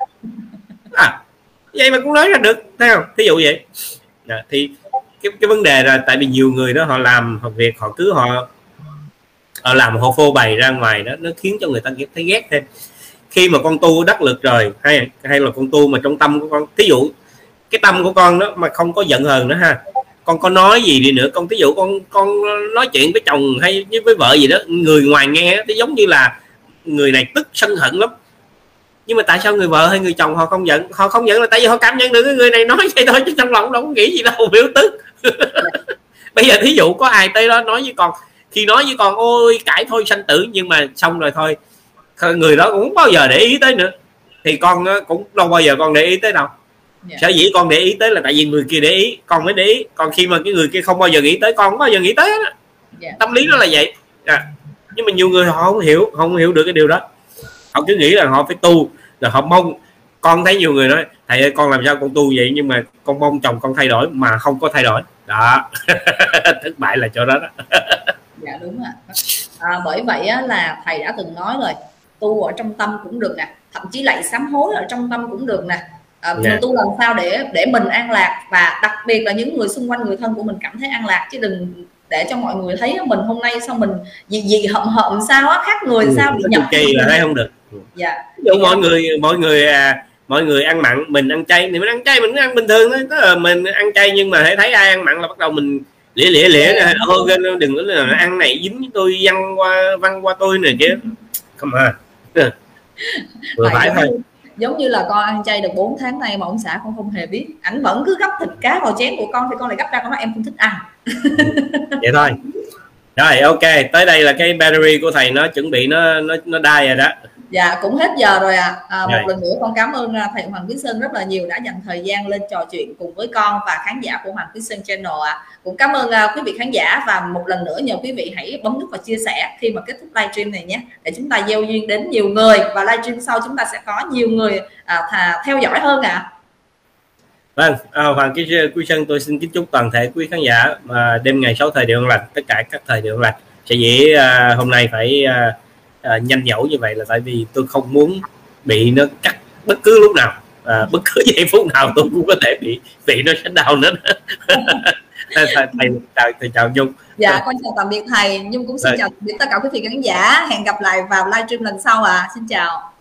S2: Vậy mà cũng nói ra được, thấy không? Thí dụ vậy. Thì cái vấn đề là tại vì nhiều người đó họ làm việc, họ làm họ phô bày ra ngoài đó, nó khiến cho người ta thấy ghét thêm. Khi mà con tu đắc lực rồi, hay là con tu mà trong tâm của con, thí dụ cái tâm của con đó mà không có giận hờn nữa ha, con có nói gì đi nữa, con thí dụ con nói chuyện với chồng hay với vợ gì đó, người ngoài nghe nó giống như là người này tức sân hận lắm, nhưng mà tại sao người vợ hay người chồng họ không giận? Họ không giận là tại vì họ cảm nhận được cái người này nói vậy thôi, chứ trong lòng đâu có nghĩ gì đâu, biểu tức. Bây giờ thí dụ có ai tới đó nói với con, khi nói với con ôi cãi thôi sanh tử, nhưng mà xong rồi thôi, người đó cũng không bao giờ để ý tới nữa, thì con cũng đâu bao giờ con để ý tới đâu. Sở dĩ con để ý tới là tại vì người kia để ý con mới để ý, còn khi mà cái người kia không bao giờ nghĩ tới, con không bao giờ nghĩ tới đó. Tâm lý nó là vậy. Nhưng mà nhiều người họ không hiểu được cái điều đó, họ cứ nghĩ là họ phải tu, là họ mong. Con thấy nhiều người nói thầy ơi con làm sao con tu vậy, nhưng mà con mong chồng con thay đổi mà không có thay đổi đó. Thất bại là chỗ đó đó.
S1: Dạ đúng rồi. Bởi vậy là thầy đã từng nói rồi, tu ở trong tâm cũng được nè, thậm chí lại sám hối ở trong tâm cũng được nè. Mình tu làm sao để mình an lạc, và đặc biệt là những người xung quanh, người thân của mình cảm thấy an lạc, chứ đừng để cho mọi người thấy mình hôm nay sao mình gì hậm sao khác người, sao bị nhập
S2: kỳ là thấy không được. Ví dụ mọi người ăn mặn, mình ăn chay thì mình ăn chay, mình cứ ăn bình thường thôi. Mình ăn chay nhưng mà thấy ai ăn mặn là bắt đầu mình lỉa đừng có ăn này dính với tôi, văng qua tôi này chứ không à. Vừa phải thôi.
S1: Giống như là con ăn chay được 4 tháng nay mà ông xã con không hề biết, ảnh vẫn cứ gấp thịt cá vào chén của con, thì con lại gấp ra, con nói em không thích ăn.
S2: Vậy thôi. Rồi ok, tới đây là cái battery của thầy nó chuẩn bị nó đai rồi đó.
S1: Dạ cũng hết giờ rồi một lần nữa con cảm ơn thầy Hoàng Quý Sơn rất là nhiều đã dành thời gian lên trò chuyện cùng với con và khán giả của Hoàng Quý Sơn Channel Cũng cảm ơn quý vị khán giả, và một lần nữa nhờ quý vị hãy bấm nút và chia sẻ khi mà kết thúc livestream này nhé, để chúng ta gieo duyên đến nhiều người, và livestream sau chúng ta sẽ có nhiều người theo dõi hơn
S2: Vâng, Hoàng Quý Sơn tôi xin kính chúc toàn thể quý khán giả đêm ngày 6 thời điều an lành, tất cả các thời điều an lành. Sở dĩ hôm nay phải nhanh nhẩu như vậy là tại vì tôi không muốn bị nó cắt bất cứ lúc nào, bất cứ giây phút nào tôi cũng có thể bị nó sẽ đau nữa. Thầy chào Nhung.
S1: Dạ con chào tạm biệt thầy. Nhung cũng xin chào tạm biệt tất cả quý vị khán giả, hẹn gặp lại vào livestream lần sau xin chào.